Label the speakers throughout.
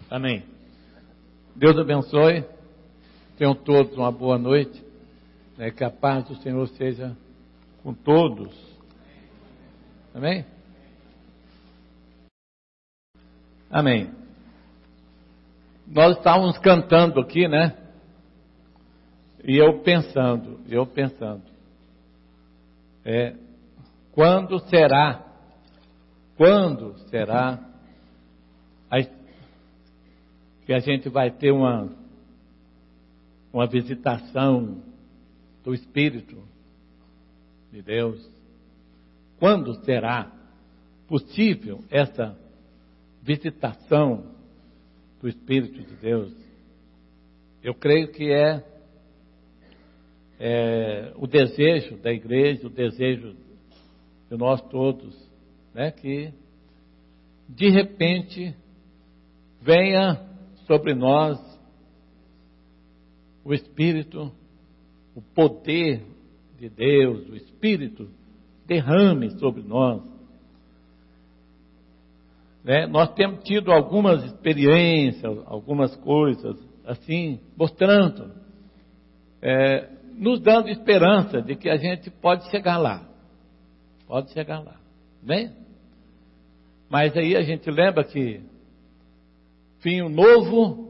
Speaker 1: Amém. Deus abençoe. Tenham todos uma boa noite. Que a paz do Senhor seja com todos. Amém? Amém. Nós estávamos cantando aqui, né? E eu pensando. Quando será que a gente vai ter uma visitação do Espírito de Deus? Quando será possível essa visitação do Espírito de Deus? Eu creio que é o desejo da igreja, o desejo de nós todos, né? Que de repente venha sobre nós o Espírito, o poder de Deus, o Espírito derrame sobre nós. Nós temos tido algumas experiências, algumas coisas assim, mostrando, nos dando esperança de que a gente pode chegar lá. Bem? Mas aí a gente lembra que vinho novo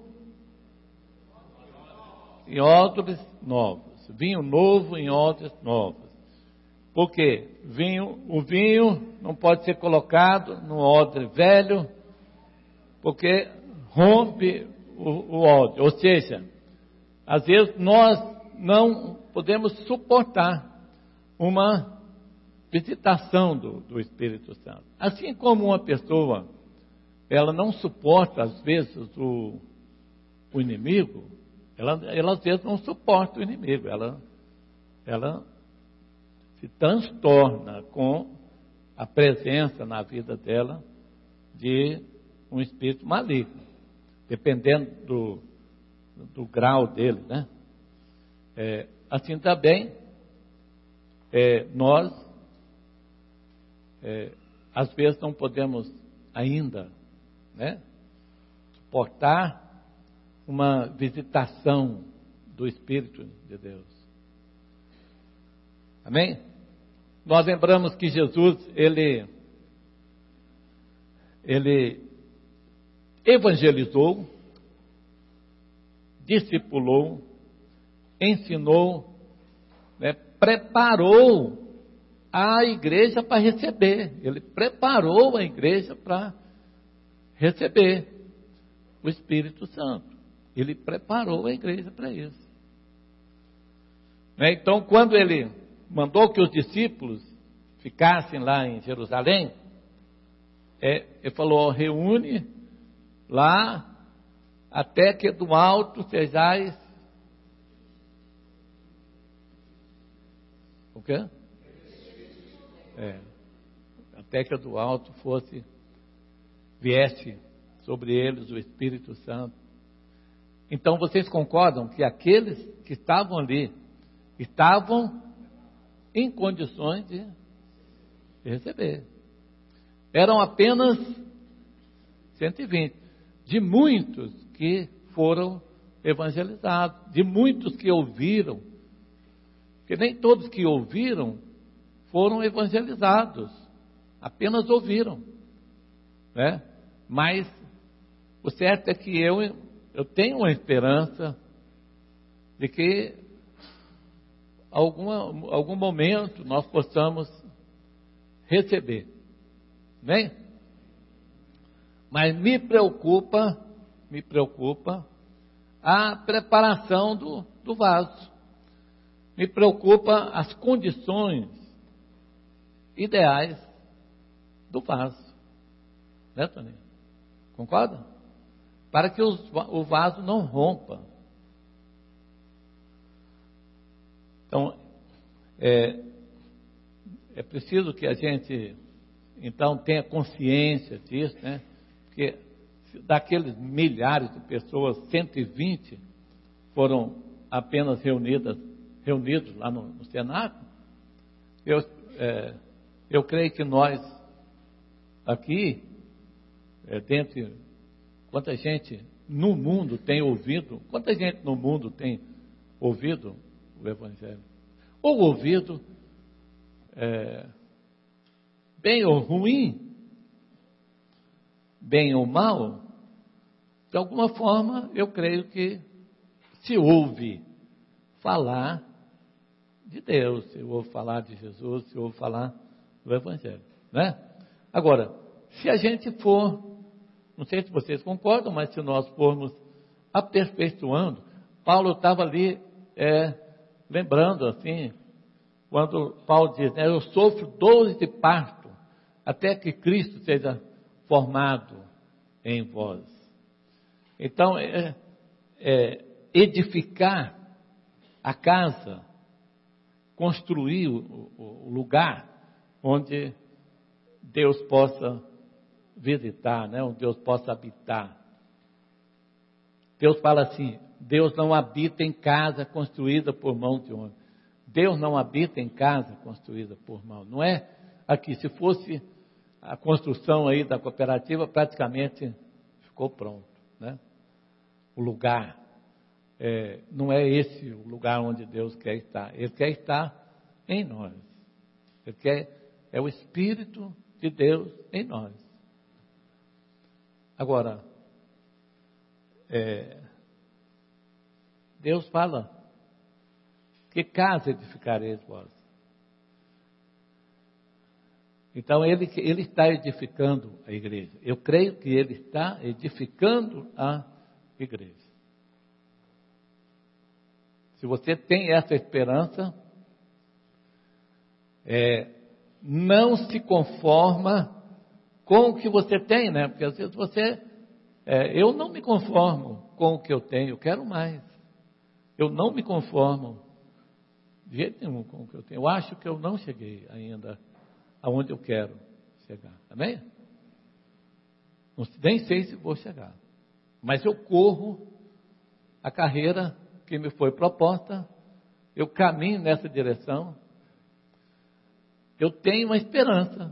Speaker 1: em odres novos. Vinho novo em odres novos. Por quê? O vinho não pode ser colocado no odre velho, porque rompe o odre. Ou seja, às vezes nós não podemos suportar uma visitação do Espírito Santo. Assim como uma pessoa, ela não suporta às vezes o inimigo, ela às vezes não suporta o inimigo, ela se transtorna com a presença na vida dela de um espírito maligno, dependendo do grau dele, né? Assim também, nós, às vezes não podemos ainda, né, suportar uma visitação do Espírito de Deus. Amém? Nós lembramos que Jesus, ele evangelizou, discipulou, ensinou, né, preparou a igreja para receber. Ele preparou a igreja para receber o Espírito Santo. Ele preparou a igreja para isso. Então, quando ele mandou que os discípulos ficassem lá em Jerusalém, ele falou: reúne lá até que do alto sejais. O quê? Até que do alto viesse sobre eles o Espírito Santo. Então vocês concordam que aqueles que estavam ali estavam em condições de receber? Eram apenas 120, de muitos que foram evangelizados, de muitos que ouviram, porque nem todos que ouviram foram evangelizados, apenas ouviram, né? Mas o certo é que eu tenho uma esperança de que algum momento nós possamos receber, né? Mas me preocupa a preparação do vaso, me preocupa as condições ideais do vaso, né, Toninho? Concorda? Para que o vaso não rompa. Então, é preciso que a gente, então, tenha consciência disso, né? Porque daqueles milhares de pessoas, 120 foram apenas reunidos lá no cenáculo. Eu creio que nós aqui, dentre Quanta gente no mundo tem ouvido, quanta gente no mundo tem ouvido o Evangelho? Ou ouvido, bem ou ruim, bem ou mal, de alguma forma eu creio que se ouve falar de Deus, se ouve falar de Jesus, se ouve falar do Evangelho, né? Agora, se a gente for, não sei se vocês concordam, mas se nós formos aperfeiçoando, Paulo estava ali lembrando assim, quando Paulo diz, né, eu sofro dores de parto, até que Cristo seja formado em vós. Então, edificar a casa, construir o lugar onde Deus possa visitar, né? Onde Deus possa habitar. Deus fala assim, Deus não habita em casa construída por mão de homem. Deus não habita em casa construída por mão. Não é aqui, se fosse a construção aí da cooperativa, praticamente ficou pronto, né? O lugar, não é esse o lugar onde Deus quer estar. Ele quer estar em nós. Ele é o Espírito de Deus em nós. Agora, Deus fala, que casa edificareis vós? Então, ele está edificando a igreja. Eu creio que ele está edificando a igreja. Se você tem essa esperança, não se conforma com o que você tem, né? Porque às vezes eu não me conformo com o que eu tenho, eu quero mais. Eu não me conformo de jeito nenhum com o que eu tenho. Eu acho que eu não cheguei ainda aonde eu quero chegar. Amém? Nem sei se vou chegar. Mas eu corro a carreira que me foi proposta, eu caminho nessa direção, eu tenho uma esperança.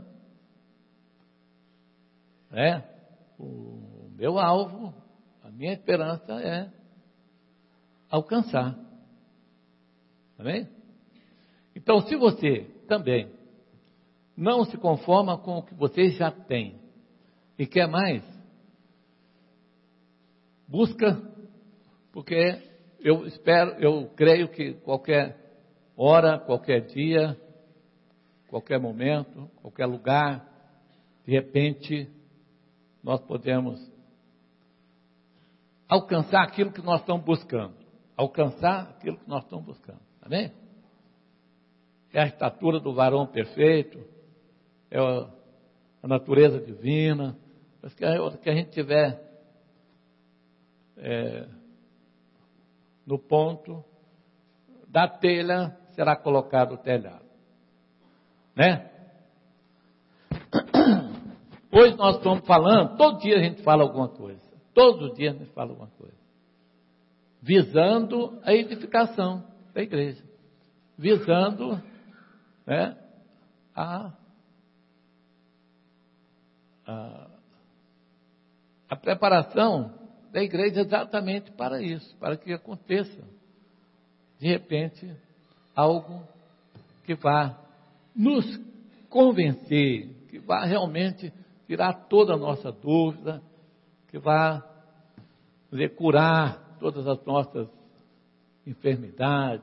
Speaker 1: O meu alvo, a minha esperança é alcançar. Amém? Então, se você também não se conforma com o que você já tem e quer mais, busca, porque eu creio que qualquer hora, qualquer dia, qualquer momento, qualquer lugar, de repente, nós podemos alcançar aquilo que nós estamos buscando. Alcançar aquilo que nós estamos buscando. Amém? É a estatura do varão perfeito, é a natureza divina. Mas que a gente tiver no ponto da telha, será colocado o telhado. Né? Hoje nós estamos falando, todo dia a gente fala alguma coisa. Todos os dias a gente fala alguma coisa. Visando a edificação da igreja. Visando, né, a preparação da igreja exatamente para isso, para que aconteça, de repente, algo que vá nos convencer, que vá realmente tirar toda a nossa dúvida, que vá curar todas as nossas enfermidades,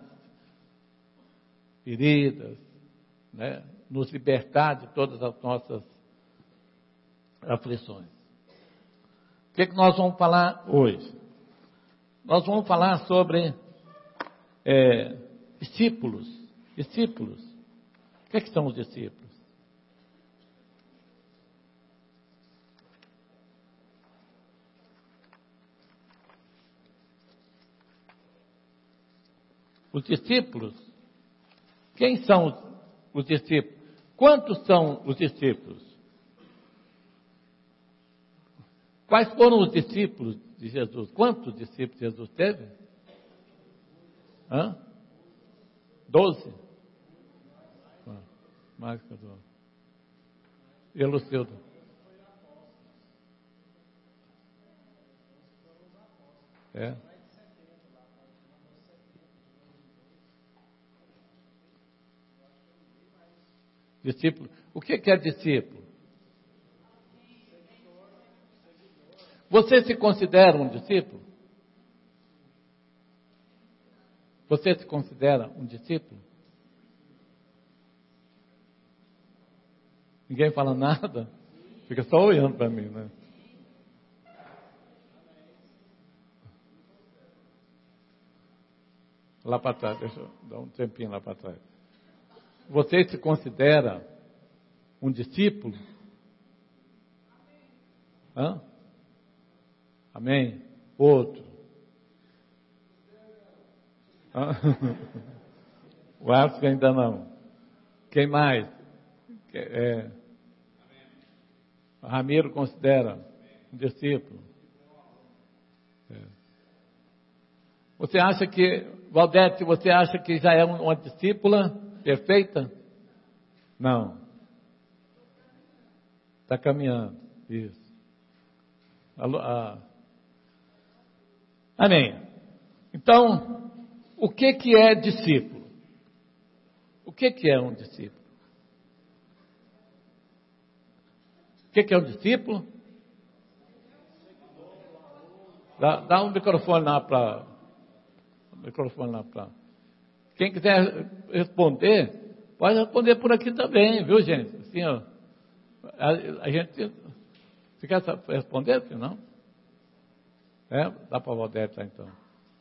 Speaker 1: feridas, né? Nos libertar de todas as nossas aflições. O que nós vamos falar hoje? Nós vamos falar sobre discípulos. Discípulos. O que são os discípulos? Os discípulos. Quem são os discípulos? Quantos são os discípulos? Quais foram os discípulos de Jesus? Quantos discípulos Jesus teve? 12? Mais que 12. E Lucildo? É. Discípulo. O que é discípulo? Você se considera um discípulo? Você se considera um discípulo? Ninguém fala nada? Fica só olhando para mim, né? Lá para trás, deixa eu dar um tempinho lá para trás. Você se considera um discípulo? Hã? Amém? Outro. Hã? O Arthur ainda não. Quem mais? Ramiro considera um discípulo. Você acha que, Valdete, você acha que já é uma discípula perfeita? Não. Está caminhando. Isso. Amém. Então, o que é discípulo? O que é um discípulo? O que é um discípulo? Dá um microfone lá para... Quem quiser responder, pode responder por aqui também, viu, gente? Assim, ó, a gente... Você quer responder, se não? Dá para a Valdete lá, então.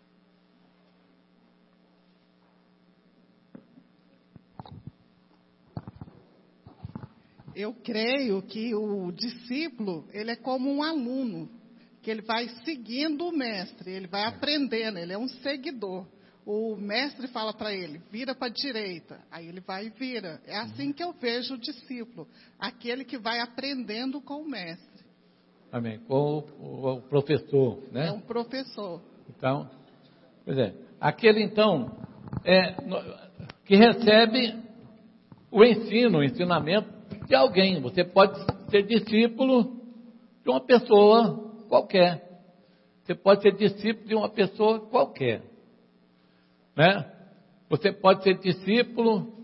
Speaker 2: Eu creio que o discípulo, ele é como um aluno, que ele vai seguindo o mestre, ele vai aprendendo, ele é um seguidor. O mestre fala para ele, vira para a direita, aí ele vai e vira. É assim que eu vejo o discípulo, aquele que vai aprendendo com o mestre.
Speaker 1: Amém. Com o professor, né?
Speaker 2: É um professor.
Speaker 1: Então, pois é, aquele então que recebe o ensino, o ensinamento de alguém. Você pode ser discípulo de uma pessoa qualquer. Você pode ser discípulo de uma pessoa qualquer, né? Você pode ser discípulo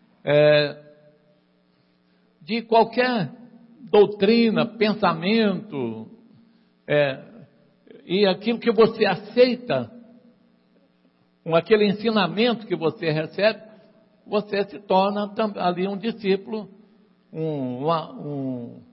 Speaker 1: de qualquer doutrina, pensamento, e aquilo que você aceita, com aquele ensinamento que você recebe, você se torna ali um discípulo, um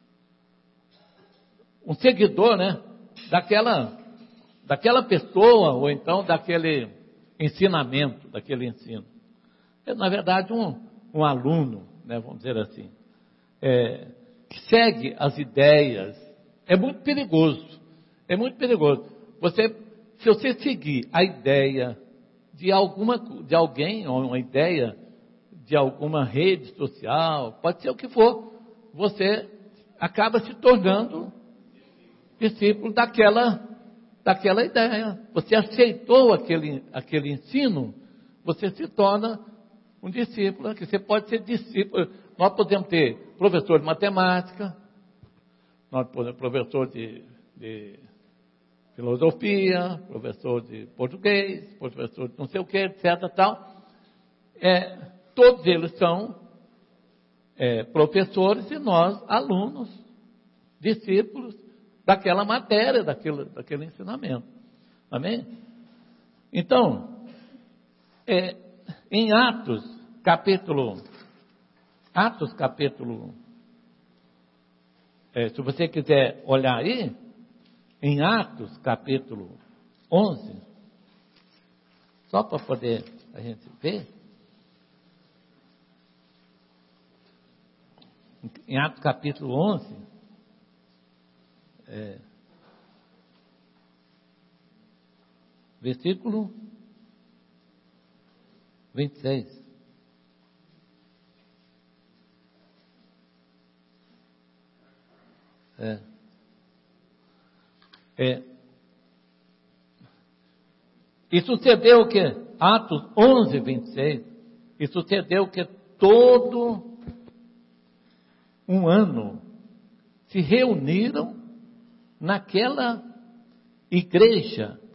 Speaker 1: seguidor, né? Daquela pessoa, ou então daquele ensinamento, daquele ensino. É, na verdade, um aluno, né, vamos dizer assim, que segue as ideias. É muito perigoso. É muito perigoso. Se você seguir a ideia de alguém, ou uma ideia de alguma rede social, pode ser o que for, você acaba se tornando discípulo daquela ideia. Você aceitou aquele ensino, você se torna um discípulo. Que você pode ser discípulo. Nós podemos ter professor de matemática, nós podemos ter professor de filosofia, professor de português, professor de não sei o que, etc. Tal. Todos eles são professores e nós alunos, discípulos daquela matéria, daquele ensinamento. Amém? Então, em Atos capítulo, se você quiser olhar aí, em Atos capítulo 11, só para poder a gente ver, em Atos capítulo 11, versículo 26. E sucedeu que, Atos 11, 26, e sucedeu que todo um ano se reuniram naquela igreja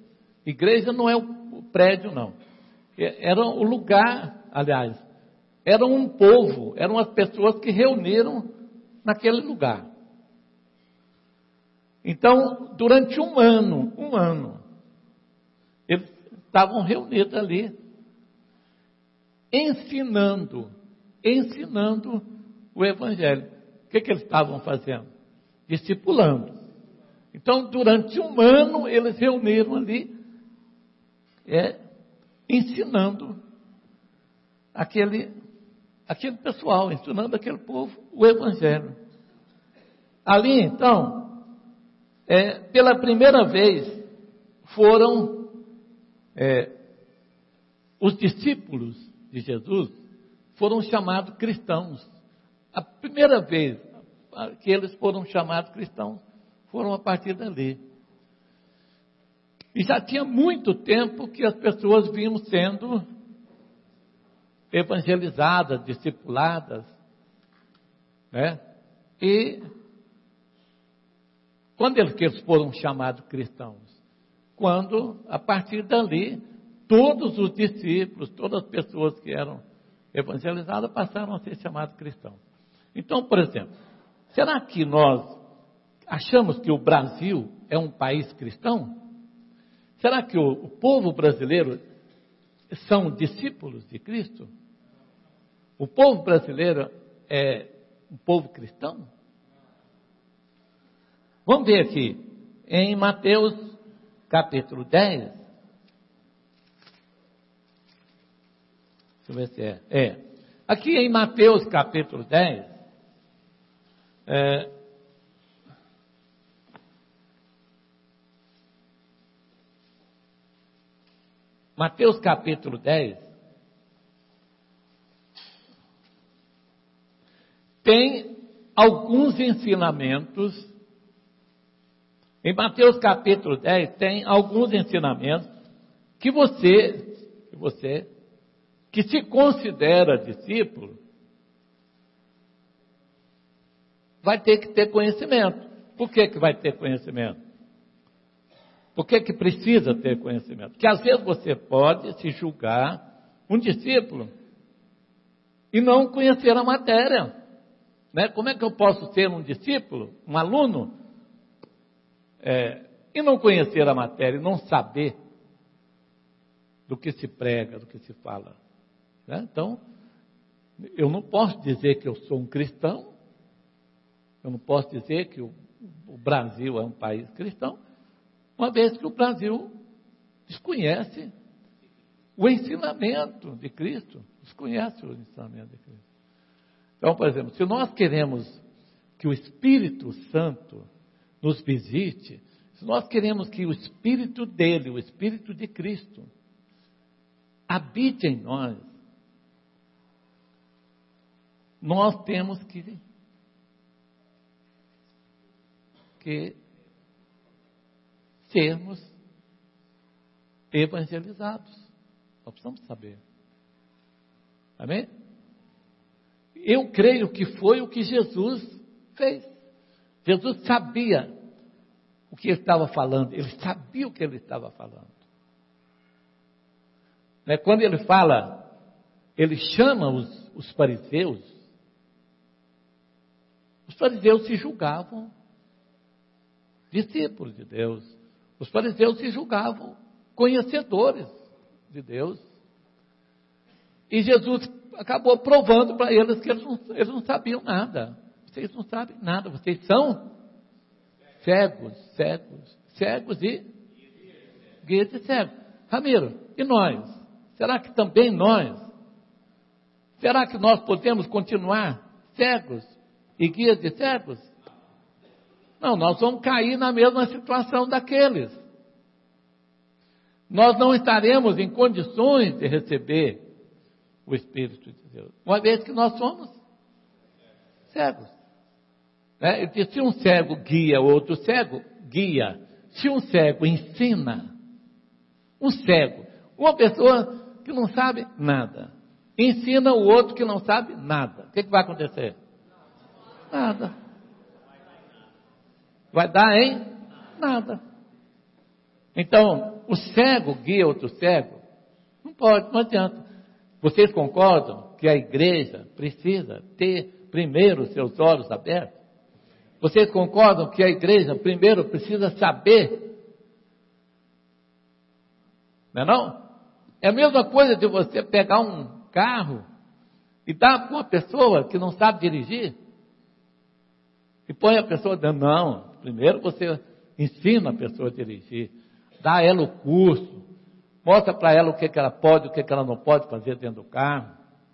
Speaker 1: Igreja não é o prédio, não. Era o lugar, aliás, era um povo, eram as pessoas que reuniram naquele lugar. Então, durante um ano, eles estavam reunidos ali, ensinando o Evangelho. O que eles estavam fazendo? Discipulando. Então, durante um ano, eles reuniram ali, ensinando aquele pessoal, ensinando aquele povo o Evangelho. Ali, então, pela primeira vez, foram os discípulos de Jesus, foram chamados cristãos. A primeira vez que eles foram chamados cristãos, foram a partir dali. E já tinha muito tempo que as pessoas vinham sendo evangelizadas, discipuladas, né? E quando eles foram chamados cristãos? Quando, a partir dali, todos os discípulos, todas as pessoas que eram evangelizadas passaram a ser chamados cristãos. Então, por exemplo, será que nós achamos que o Brasil é um país cristão? Será que o povo brasileiro são discípulos de Cristo? O povo brasileiro é um povo cristão? Vamos ver aqui, em Mateus capítulo 10. Deixa eu ver se é. Aqui em Mateus capítulo 10, Mateus capítulo 10, tem alguns ensinamentos. Em Mateus capítulo 10 tem alguns ensinamentos que você que se considera discípulo, vai ter que ter conhecimento. Por que vai ter conhecimento? Por que precisa ter conhecimento? Porque às vezes você pode se julgar um discípulo e não conhecer a matéria. Né? Como é que eu posso ser um discípulo, um aluno, e não conhecer a matéria, e não saber do que se prega, do que se fala? Né? Então, eu não posso dizer que eu sou um cristão, eu não posso dizer que o Brasil é um país cristão, uma vez que o Brasil desconhece o ensinamento de Cristo, desconhece o ensinamento de Cristo. Então, por exemplo, se nós queremos que o Espírito Santo nos visite, se nós queremos que o Espírito dele, o Espírito de Cristo, habite em nós, nós temos que sermos evangelizados. Nós precisamos saber. Amém? Eu creio que foi o que Jesus fez. Jesus sabia o que ele estava falando. Ele sabia o que ele estava falando. Né? Quando ele fala, ele chama os fariseus. Os fariseus se julgavam discípulos de Deus. Os fariseus se julgavam conhecedores de Deus. E Jesus acabou provando para eles que eles não sabiam nada. Vocês não sabem nada, vocês são cegos e guias de cegos. Ramiro, e nós? Será que também nós? Será que nós podemos continuar cegos e guias de cegos? Não, nós vamos cair na mesma situação daqueles. Nós não estaremos em condições de receber o Espírito de Deus, uma vez que nós somos cegos. Ele diz, se um cego guia, o outro cego guia. Se um cego ensina, uma pessoa que não sabe nada, ensina o outro que não sabe nada, o que vai acontecer? Nada. Vai dar em nada. Então, o cego guia outro cego? Não pode, não adianta. Vocês concordam que a igreja precisa ter primeiro os seus olhos abertos? Vocês concordam que a igreja primeiro precisa saber? Não é não? É a mesma coisa de você pegar um carro e dar para uma pessoa que não sabe dirigir. E põe a pessoa dentro. Não, primeiro você ensina a pessoa a dirigir. Dá a ela o curso. Mostra para ela o que ela pode, o que ela não pode fazer dentro do carro.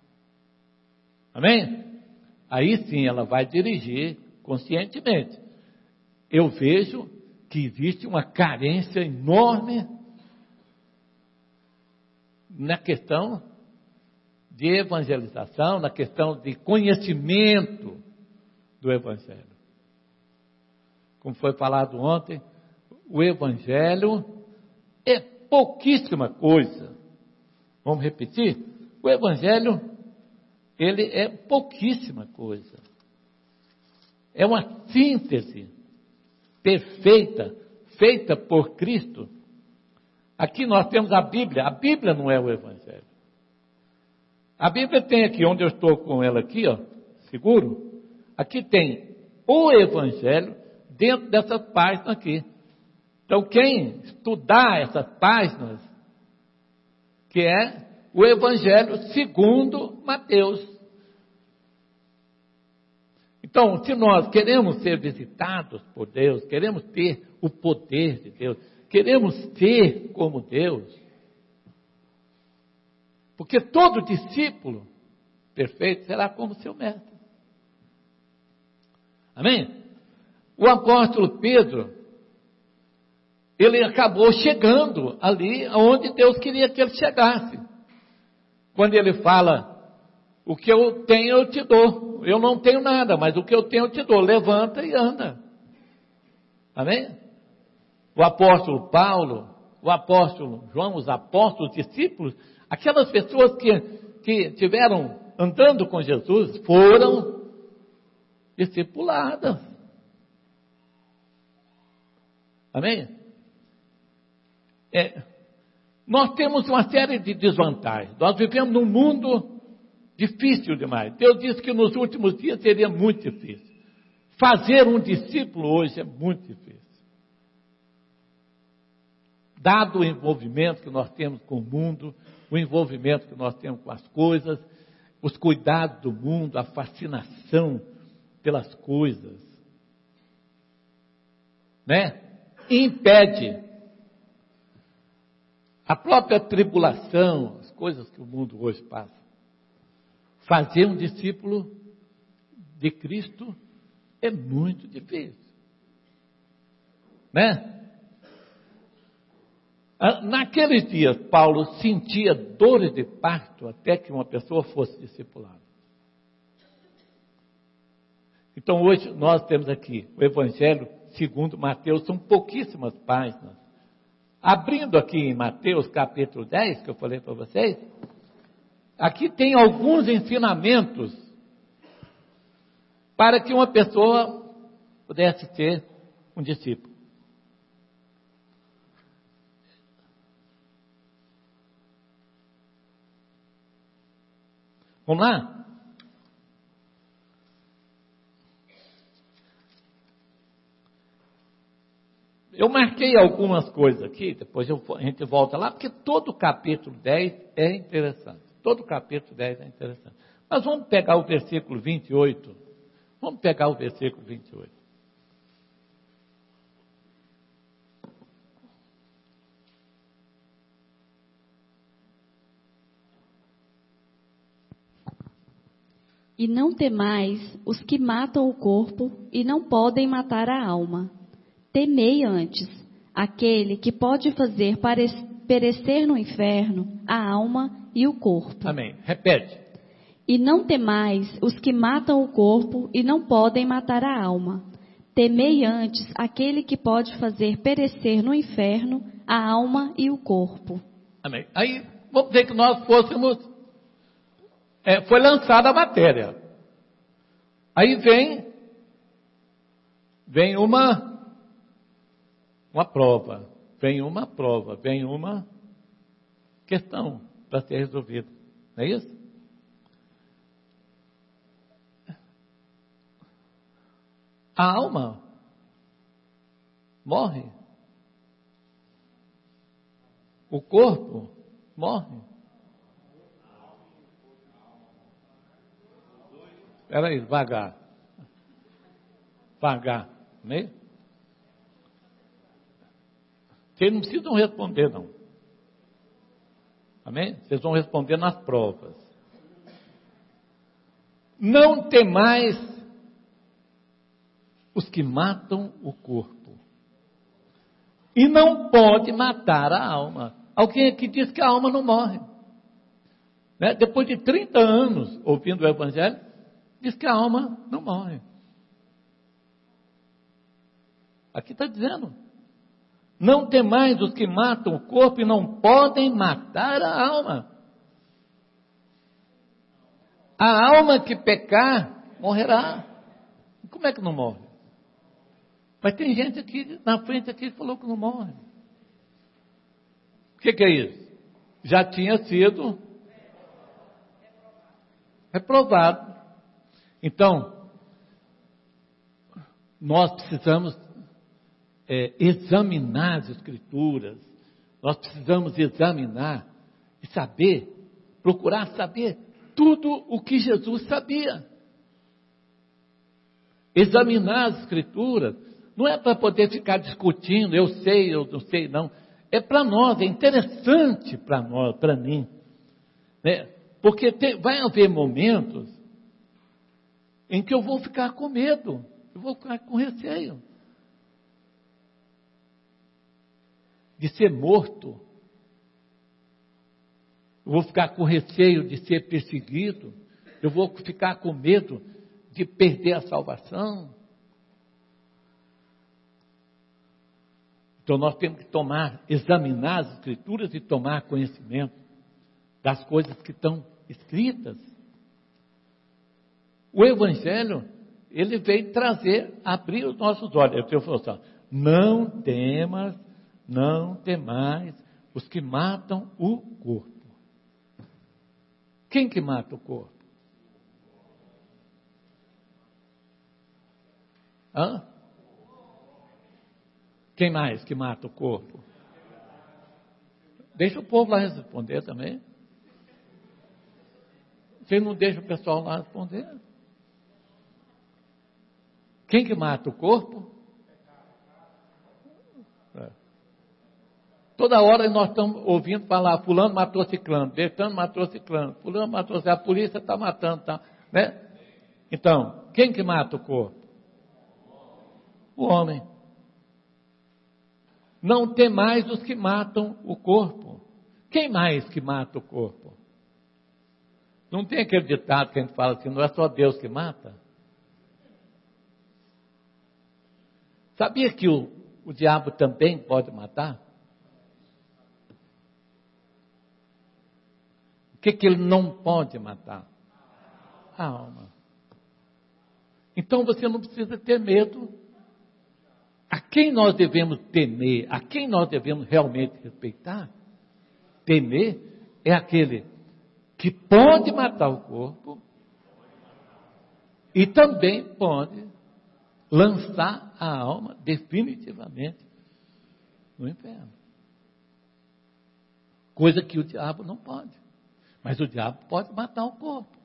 Speaker 1: Amém? Aí sim ela vai dirigir conscientemente. Eu vejo que existe uma carência enorme na questão de evangelização, na questão de conhecimento do Evangelho. Como foi falado ontem, o Evangelho é pouquíssima coisa. Vamos repetir? O Evangelho, ele é pouquíssima coisa. É uma síntese perfeita, feita por Cristo. Aqui nós temos a Bíblia não é o Evangelho. A Bíblia tem aqui, onde eu estou com ela aqui, ó, seguro, aqui tem o Evangelho dentro dessas páginas aqui. Então quem estudar essas páginas, que é o Evangelho segundo Mateus. Então, se nós queremos ser visitados por Deus, queremos ter o poder de Deus, queremos ser como Deus, porque todo discípulo perfeito será como seu mestre. Amém? O apóstolo Pedro, ele acabou chegando ali onde Deus queria que ele chegasse. Quando ele fala, o que eu tenho eu te dou. Eu não tenho nada, mas o que eu tenho eu te dou. Levanta e anda. Amém? O apóstolo Paulo, o apóstolo João, os apóstolos, discípulos, aquelas pessoas que tiveram andando com Jesus, foram discipuladas. Amém? Nós temos uma série de desvantagens. Nós vivemos num mundo difícil demais. Deus disse que nos últimos dias seria muito difícil. Fazer um discípulo hoje é muito difícil. Dado o envolvimento que nós temos com o mundo, o envolvimento que nós temos com as coisas, os cuidados do mundo, a fascinação pelas coisas, né? Impede a própria tribulação, as coisas que o mundo hoje passa. Fazer um discípulo de Cristo é muito difícil, né? Naqueles dias, Paulo sentia dores de parto até que uma pessoa fosse discipulada. Então hoje nós temos aqui o Evangelho segundo Mateus, são pouquíssimas páginas. Abrindo aqui em Mateus capítulo 10, que eu falei para vocês, aqui tem alguns ensinamentos para que uma pessoa pudesse ser um discípulo. Vamos lá? Eu marquei algumas coisas aqui, depois a gente volta lá, porque todo o capítulo 10 é interessante. Todo o capítulo 10 é interessante. Mas vamos pegar o versículo 28. Vamos pegar o versículo 28.
Speaker 3: E não temais os que matam o corpo e não podem matar a alma. Temei antes aquele que pode fazer perecer no inferno a alma e o corpo.
Speaker 1: Amém. Repete.
Speaker 3: E não temais os que matam o corpo e não podem matar a alma. Temei antes aquele que pode fazer perecer no inferno a alma e o corpo. Amém.
Speaker 1: Aí, vamos dizer que nós fôssemos... foi lançada a matéria. Aí vem uma prova. vem uma prova, vem uma questão para ser resolvida. Não é isso? A alma morre. O corpo morre. Espera aí, devagar. Devagar, né? Vocês não precisam responder, não. Amém? Vocês vão responder nas provas. Não temais os que matam o corpo. E não pode matar a alma. Alguém aqui diz que a alma não morre. Né? Depois de 30 anos ouvindo o Evangelho, diz que a alma não morre. Aqui está dizendo. Não temais os que matam o corpo e não podem matar a alma. A alma que pecar, morrerá. Como é que não morre? Mas tem gente aqui, na frente aqui, que falou que não morre. O que é isso? Já tinha sido reprovado. Então, nós precisamos examinar as Escrituras, nós precisamos examinar e saber, procurar saber tudo o que Jesus sabia. Examinar as Escrituras não é para poder ficar discutindo, eu sei, eu não sei, não. É para nós, é interessante para nós, para mim. Né? Porque vai haver momentos em que eu vou ficar com medo, eu vou ficar com receio de ser morto, eu vou ficar com receio de ser perseguido, eu vou ficar com medo de perder a salvação. Então nós temos que examinar as Escrituras e tomar conhecimento das coisas que estão escritas. O Evangelho, ele veio trazer, abrir os nossos olhos. Eu falo assim, não temais os que matam o corpo. Quem que mata o corpo? Hã? Quem mais que mata o corpo? Deixa o povo lá responder também. Você não deixa o pessoal lá responder? Quem que mata o corpo? Toda hora nós estamos ouvindo falar, fulano matou ciclano, Bertano matou ciclano, fulano matou ciclano, a polícia está matando, tá, né? Então, quem que mata o corpo? O homem. Não temais os que matam o corpo. Quem mais que mata o corpo? Não tem aquele ditado que a gente fala assim, não é só Deus que mata? Sabia que o diabo também pode matar? O que ele não pode matar? A alma. Então você não precisa ter medo. A quem nós devemos temer? A quem nós devemos realmente respeitar? Temer é aquele que pode matar o corpo e também pode lançar a alma definitivamente no inferno. Coisa que o diabo não pode. Mas o diabo pode matar o corpo.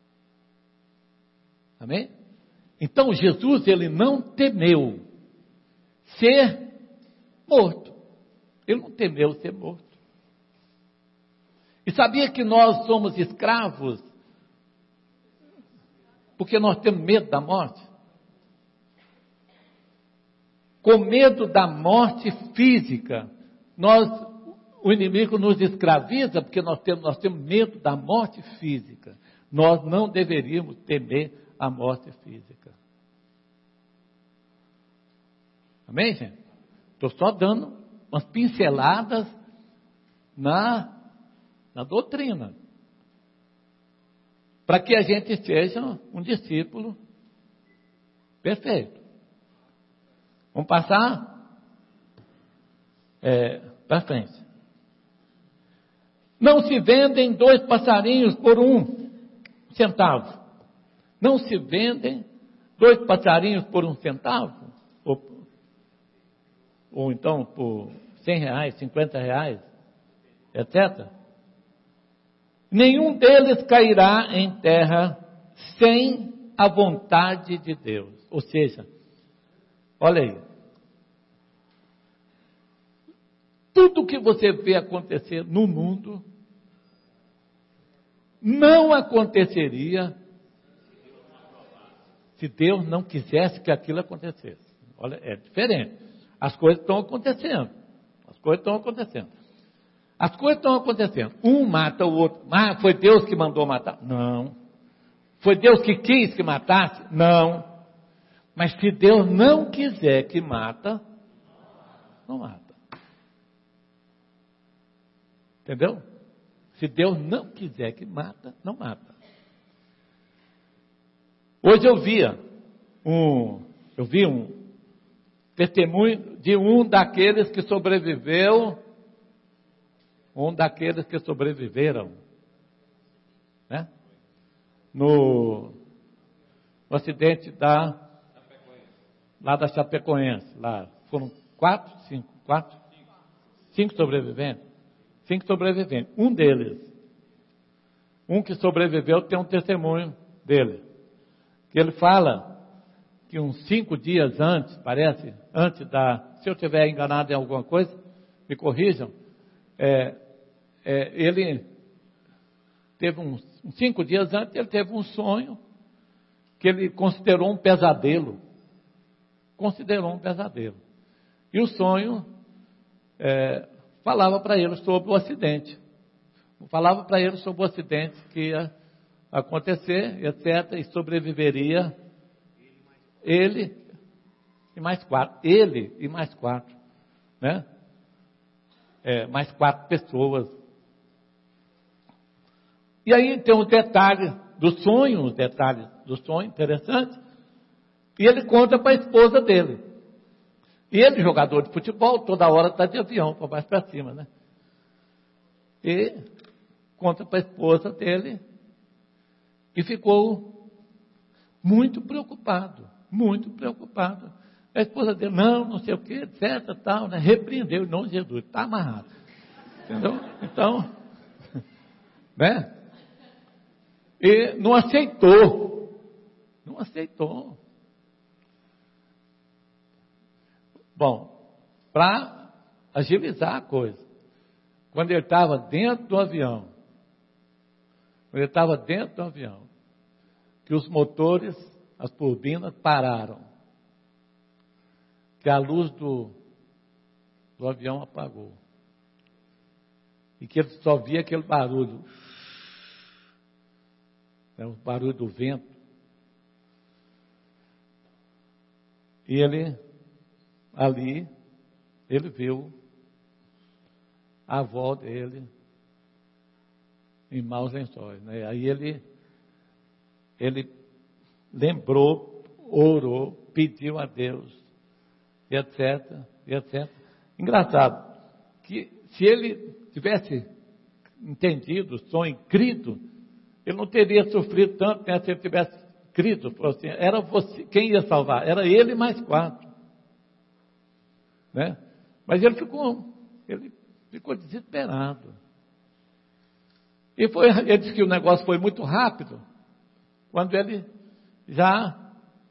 Speaker 1: Amém? Então Jesus, ele não temeu ser morto. Ele não temeu ser morto. E sabia que nós somos escravos porque nós temos medo da morte? Com medo da morte física, o inimigo nos escraviza porque nós temos medo da morte física. Nós não deveríamos temer a morte física. Amém, gente? Estou só dando umas pinceladas na doutrina, para que a gente seja um discípulo perfeito. Vamos passar? para frente. Não se vendem 2 passarinhos por 1 centavo. Não se vendem 2 passarinhos por 1 centavo? Ou então por R$100, R$50, etc. Nenhum deles cairá em terra sem a vontade de Deus. Ou seja, olha aí. Tudo que você vê acontecer no mundo não aconteceria se Deus não quisesse que aquilo acontecesse. Olha, é diferente. As coisas estão acontecendo. As coisas estão acontecendo. As coisas estão acontecendo. Um mata o outro. Ah, foi Deus que mandou matar? Não. Foi Deus que quis que matasse? Não. Mas se Deus não quiser que mata, não mata. Entendeu? Se Deus não quiser que mata, não mata. Hoje eu vi um testemunho de um daqueles que sobreviveram, né? No acidente lá da Chapecoense, lá foram 5 sobreviventes. 5 sobreviventes. Um deles, um que sobreviveu, tem um testemunho dele. Que ele fala que uns 5 dias antes, parece, se eu estiver enganado em alguma coisa, me corrijam, ele teve uns 5 dias antes, ele teve um sonho que ele considerou um pesadelo. E o sonho falava para ele sobre o acidente. Falava para ele sobre o acidente que ia acontecer, etc. E sobreviveria ele e mais 4. Ele e mais 4. Né? Mais 4 pessoas. E aí tem um detalhe do sonho, interessante. E ele conta para a esposa dele. E ele, jogador de futebol, toda hora está de avião, para baixo para cima, né? E conta para a esposa dele e ficou muito preocupado. A esposa dele, não sei o que, etc, tal, né? Repreendeu, não, Jesus, está amarrado. Entendeu? Então, né? E não aceitou. Bom, para agilizar a coisa, quando ele estava dentro do avião, que os motores, as turbinas pararam, que a luz do avião apagou, e que ele só via aquele barulho, o barulho do vento, e ele viu a avó dele em maus lençóis, né? Aí ele lembrou, orou, pediu a Deus, e etc. Engraçado, que se ele tivesse entendido o sonho, crido, ele não teria sofrido tanto, né? Se ele tivesse crido, assim, era você, quem ia salvar? Era ele mais 4. Né? Mas ele ficou desesperado. Ele disse que o negócio foi muito rápido, quando ele já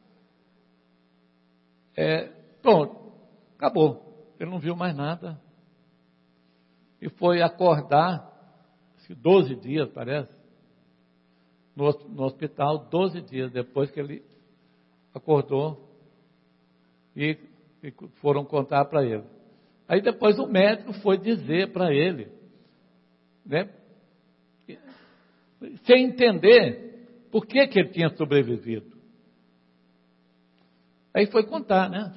Speaker 1: pronto, acabou. Ele não viu mais nada. E foi acordar, 12 dias parece, no hospital, 12 dias depois que ele acordou e foram contar para ele. Aí depois o médico foi dizer para ele, né, sem entender por que ele tinha sobrevivido. Aí foi contar, né?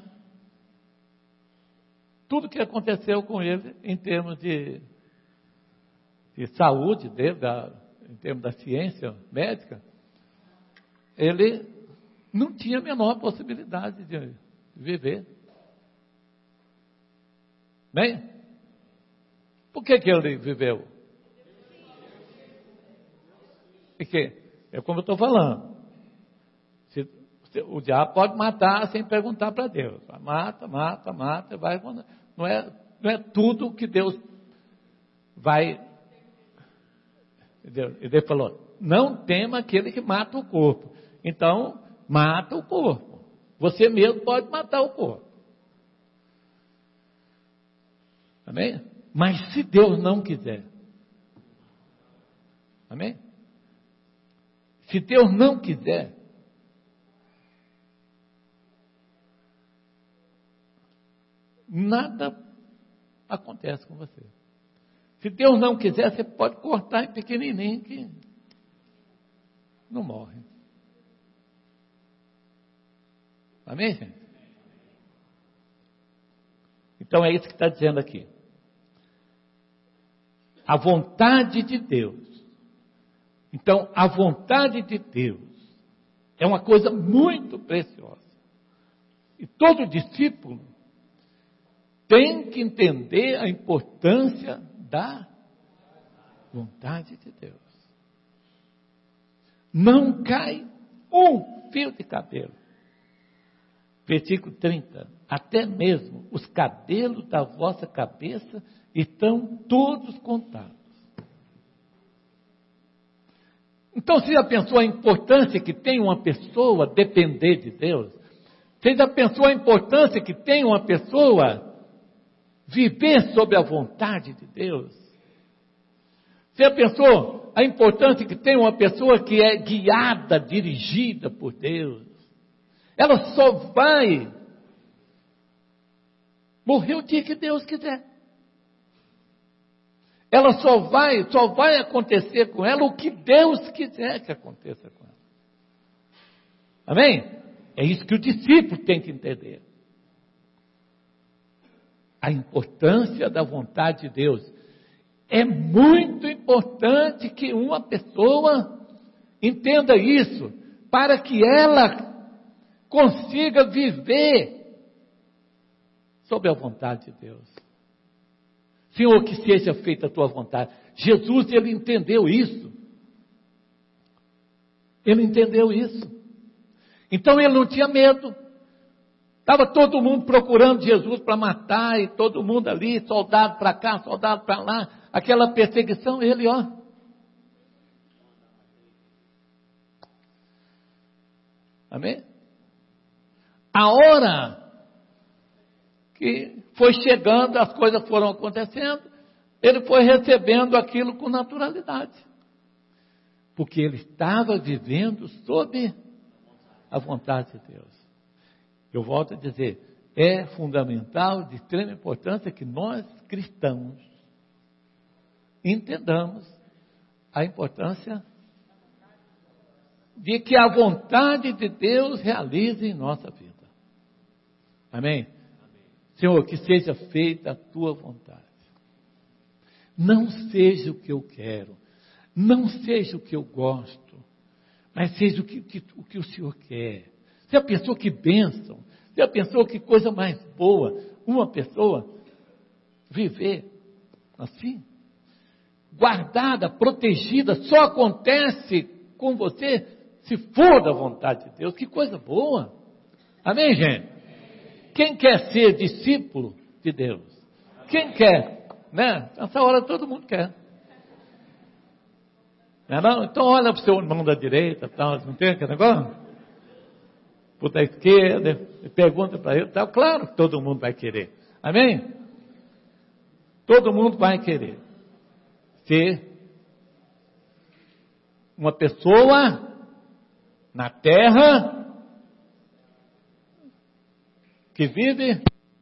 Speaker 1: Tudo que aconteceu com ele em termos de saúde dele, em termos da ciência médica, ele não tinha a menor possibilidade de viver. Bem, Por que ele viveu? Porque é como eu estou falando. O diabo pode matar sem perguntar para Deus. Mata, vai. Não é tudo que Deus vai. Ele falou: não tema aquele que mata o corpo. Então, mata o corpo. Você mesmo pode matar o corpo. Amém? Mas se Deus não quiser. Amém? Se Deus não quiser, nada acontece com você. Se Deus não quiser, você pode cortar em pequenininho que não morre. Amém, gente? Então é isso que está dizendo aqui. A vontade de Deus. Então, a vontade de Deus é uma coisa muito preciosa. E todo discípulo tem que entender a importância da vontade de Deus. Não cai um fio de cabelo. Versículo 30. Até mesmo os cabelos da vossa cabeça estão todos contados. Então, você já pensou a importância que tem uma pessoa depender de Deus? Você já pensou a importância que tem uma pessoa viver sob a vontade de Deus? Você já pensou a importância que tem uma pessoa que é guiada, dirigida por Deus? Ela só vai morrer o dia que Deus quiser. Ela só vai acontecer com ela o que Deus quiser que aconteça com ela. Amém? É isso que o discípulo tem que entender. A importância da vontade de Deus. É muito importante que uma pessoa entenda isso, para que ela consiga viver sob a vontade de Deus. Senhor, que seja feita a tua vontade. Jesus, ele entendeu isso. Ele entendeu isso. Então ele não tinha medo. Estava todo mundo procurando Jesus para matar, e todo mundo ali, soldado para cá, soldado para lá, aquela perseguição, ele, amém? A hora que foi chegando, as coisas foram acontecendo, ele foi recebendo aquilo com naturalidade. Porque ele estava vivendo sob a vontade de Deus. Eu volto a dizer, é fundamental, de extrema importância, que nós cristãos entendamos a importância de que a vontade de Deus realize em nossa vida. Amém? Senhor, que seja feita a tua vontade. Não seja o que eu quero, não seja o que eu gosto, mas seja o que o Senhor quer. Você já pensou que bênção? Você já pensou que coisa mais boa? Uma pessoa viver assim, guardada, protegida, só acontece com você se for da vontade de Deus. Que coisa boa! Amém, gente? Quem quer ser discípulo de Deus? Quem quer? Né? Nessa hora todo mundo quer. Não é não? Então olha para o seu irmão da direita, tal, não tem aquele negócio? Para o da esquerda, e pergunta para ele, tal. Claro que todo mundo vai querer. Amém? Todo mundo vai querer ser uma pessoa na terra que vive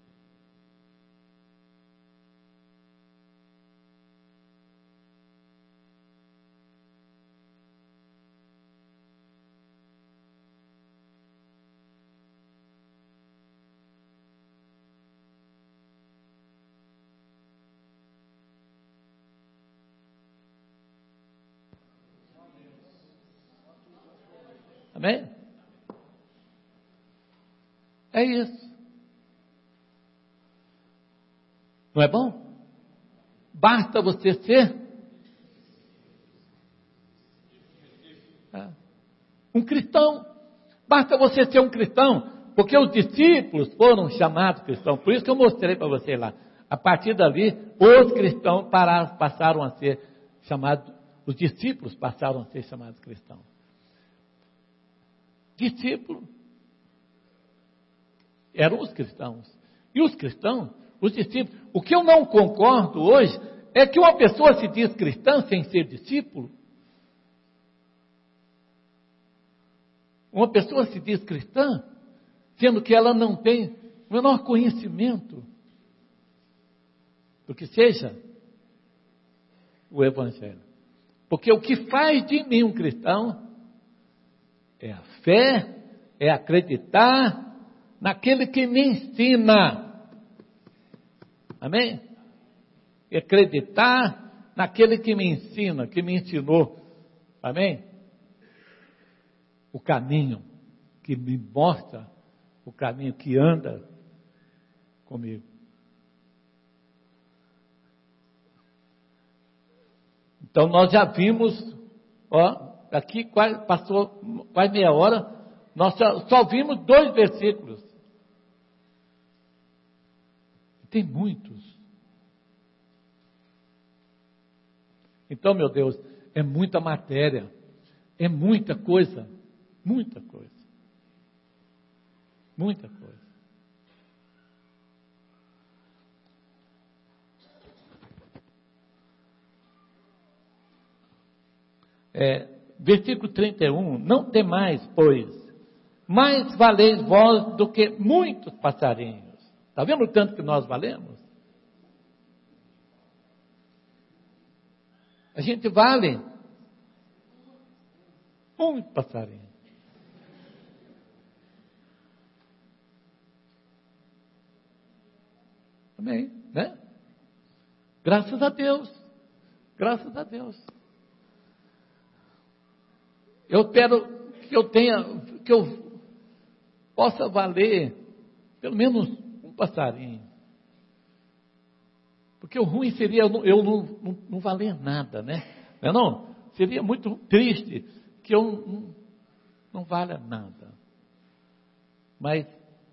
Speaker 1: amém? É isso. Não é bom? Basta você ser um cristão. Basta você ser um cristão. Porque os discípulos foram chamados cristãos. Por isso que eu mostrei para você lá. A partir dali, os cristãos passaram a ser chamados, os discípulos passaram a ser chamados cristãos. Discípulo eram os cristãos. E os cristãos, os discípulos. O que eu não concordo hoje é que uma pessoa se diz cristã sem ser discípulo. Uma pessoa se diz cristã sendo que ela não tem o menor conhecimento do que seja o Evangelho. Porque o que faz de mim um cristão é a fé, é acreditar naquele que me ensina. Amém? É acreditar naquele que me ensina, que me ensinou. Amém? O caminho que me mostra, o caminho que anda comigo. Então nós já vimos, aqui passou quase meia hora, nós só vimos 2 versículos. Tem muitos. Então, meu Deus, é muita matéria, é muita coisa, muita coisa. Muita coisa. Versículo 31, não temais, pois, mais valeis vós do que muitos passarinhos. Está vendo o tanto que nós valemos? A gente vale muito passarinho. Amém, né? Graças a Deus. Graças a Deus. Eu espero que eu possa valer pelo menos um passarinho. Porque o ruim seria eu não valer nada, né? Não? Seria muito triste que eu não valha nada. Mas,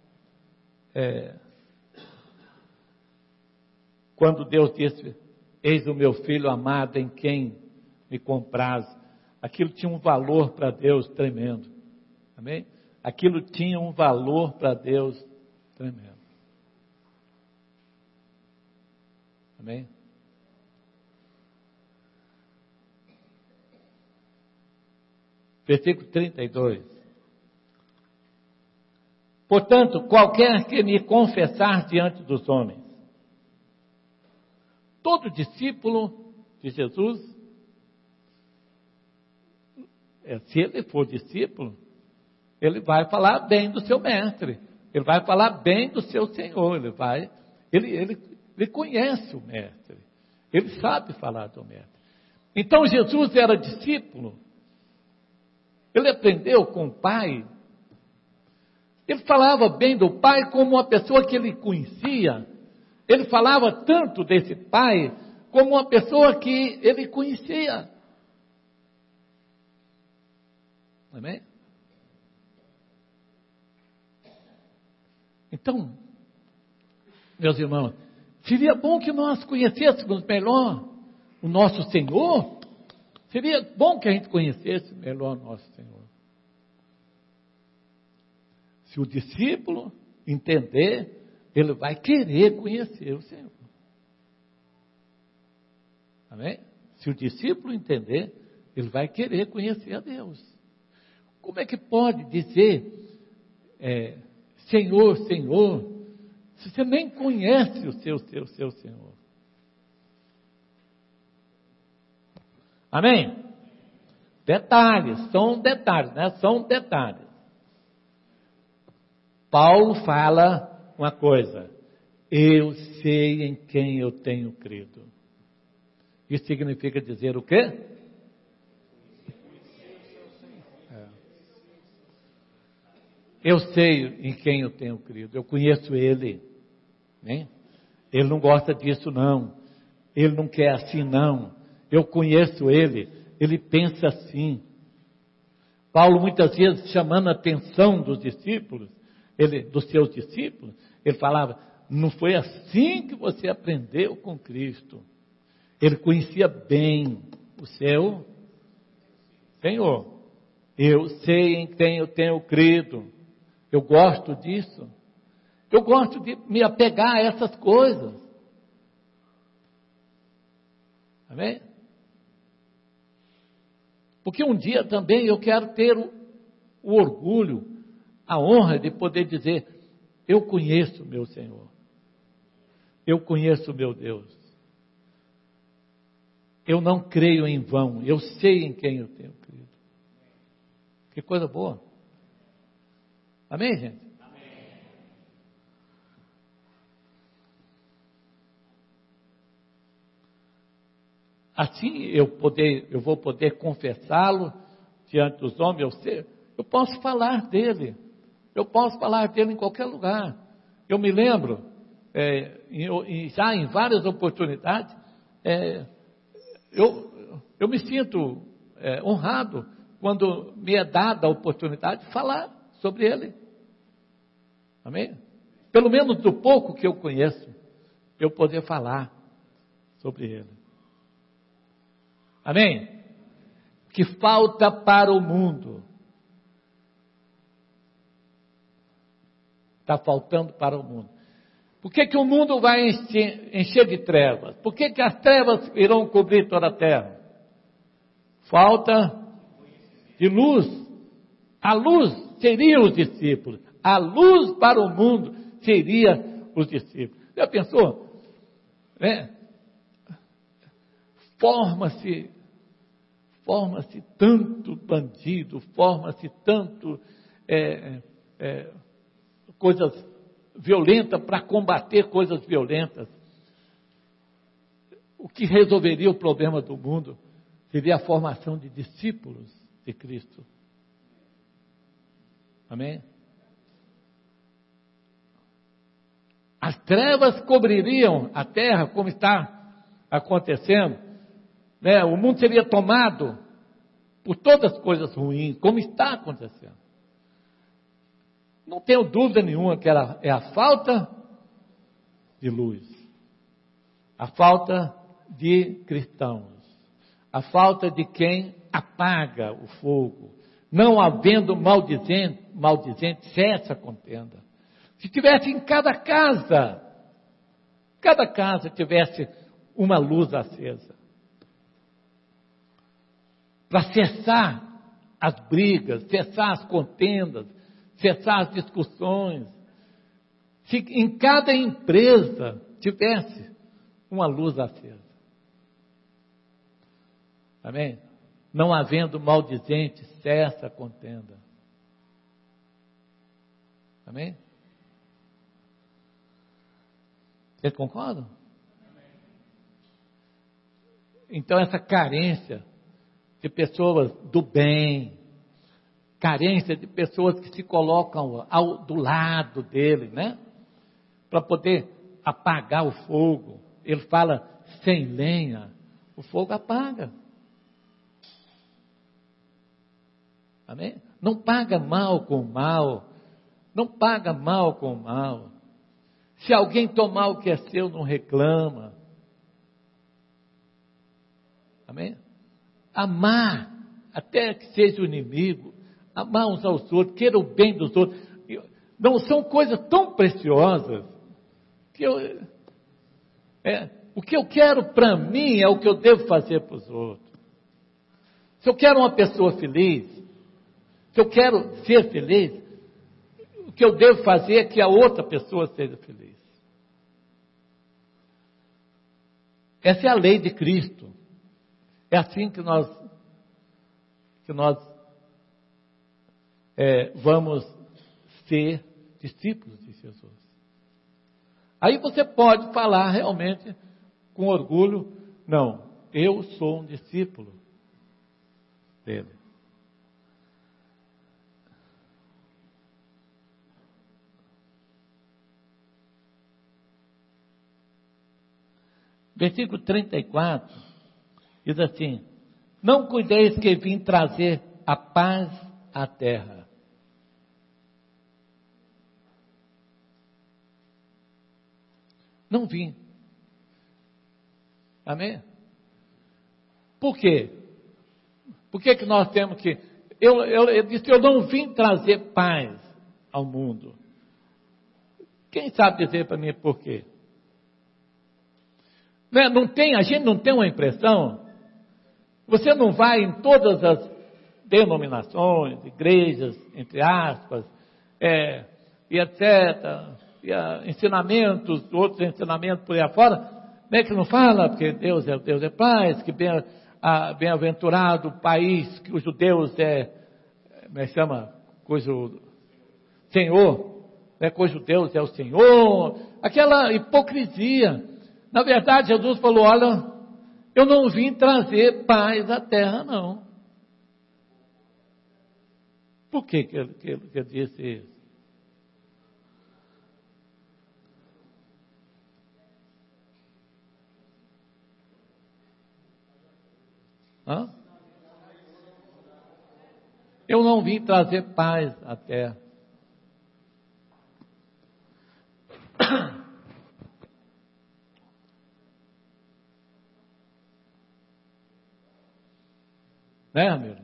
Speaker 1: quando Deus disse, eis o meu filho amado em quem me compraz, aquilo tinha um valor para Deus tremendo. Amém? Aquilo tinha um valor para Deus tremendo. Amém? Versículo 32. Portanto, qualquer que me confessar diante dos homens, todo discípulo de Jesus, se ele for discípulo, ele vai falar bem do seu mestre, ele vai falar bem do seu Senhor, ele conhece o mestre, ele sabe falar do mestre. Então Jesus era discípulo, ele aprendeu com o Pai, ele falava bem do Pai como uma pessoa que ele conhecia, ele falava tanto desse Pai como uma pessoa que ele conhecia. Amém? Então, meus irmãos, seria bom que nós conhecêssemos melhor o nosso Senhor. Seria bom que a gente conhecesse melhor o nosso Senhor. Se o discípulo entender, ele vai querer conhecer o Senhor. Amém? Se o discípulo entender, ele vai querer conhecer a Deus. Como é que pode dizer Senhor, Senhor, se você nem conhece o seu Senhor? Amém? Detalhes, são detalhes, né? São detalhes. Paulo fala uma coisa, eu sei em quem eu tenho crido. Isso significa dizer o quê? Eu sei em quem eu tenho crido, eu conheço ele, né? Ele não gosta disso não, ele não quer assim não. Eu conheço ele pensa assim. Paulo muitas vezes chamando a atenção dos discípulos, dos seus discípulos, ele falava, não foi assim que você aprendeu com Cristo. Ele conhecia bem o seu Senhor. Eu sei em quem eu tenho crido. Eu gosto disso. Eu gosto de me apegar a essas coisas. Amém? Porque um dia também eu quero ter o orgulho, a honra de poder dizer, eu conheço meu Senhor. Eu conheço meu Deus. Eu não creio em vão. Eu sei em quem eu tenho crido. Que coisa boa. Amém, gente? Amém. Assim eu vou poder confessá-lo diante dos homens. Eu posso falar dele. Eu posso falar dele em qualquer lugar. Eu me lembro, já em várias oportunidades, eu me sinto honrado quando me é dada a oportunidade de falar sobre ele. Amém? Pelo menos do pouco que eu conheço, eu poder falar sobre ele. Amém? Que falta para o mundo. Está faltando para o mundo. Por que o mundo vai encher de trevas? Por que as trevas irão cobrir toda a terra? Falta de luz. A luz seria os discípulos. A luz para o mundo seria os discípulos. Já pensou? Forma-se tanto bandido, forma-se tanto coisas violentas para combater coisas violentas. O que resolveria o problema do mundo seria a formação de discípulos de Cristo. Amém? As trevas cobririam a terra, como está acontecendo, né? O mundo seria tomado por todas as coisas ruins, como está acontecendo. Não tenho dúvida nenhuma que é a falta de luz, a falta de cristãos, a falta de quem apaga o fogo. Não havendo maldizente, cessa a contenda. Se tivesse em cada casa tivesse uma luz acesa, para cessar as brigas, cessar as contendas, cessar as discussões. Se em cada empresa tivesse uma luz acesa. Amém? Não havendo maldizente, cessa a contenda. Amém? Vocês concordam? Então essa carência de pessoas do bem, carência de pessoas que se colocam do lado dele, né? Para poder apagar o fogo. Ele fala, sem lenha, o fogo apaga. Amém? Não paga mal com mal. Não paga mal com mal. Se alguém tomar o que é seu, não reclama. Amém? Amar, até que seja o inimigo, amar uns aos outros, queira o bem dos outros. Não são coisas tão preciosas que o que eu quero para mim é o que eu devo fazer para os outros. Se eu quero uma pessoa feliz, se eu quero ser feliz, o que eu devo fazer é que a outra pessoa seja feliz. Essa é a lei de Cristo. É assim que nós vamos ser discípulos de Jesus. Aí você pode falar realmente com orgulho, não, eu sou um discípulo dele. Versículo 34, diz assim: não cuideis que vim trazer a paz à terra. Não vim. Amém? Por quê? Por que nós temos que... Eu disse, eu não vim trazer paz ao mundo. Quem sabe dizer para mim por quê? Não tem, a gente não tem uma impressão. Você não vai em todas as denominações, igrejas, entre aspas, e etc., ensinamentos, outros ensinamentos por aí afora, que não fala, porque Deus é paz, que bem-aventurado o país que os judeus cujo Senhor, cujo Deus é o Senhor, aquela hipocrisia. Na verdade, Jesus falou, olha, eu não vim trazer paz à terra, não. Por que ele disse isso? Hã? Eu não vim trazer paz à terra. Né, amigo?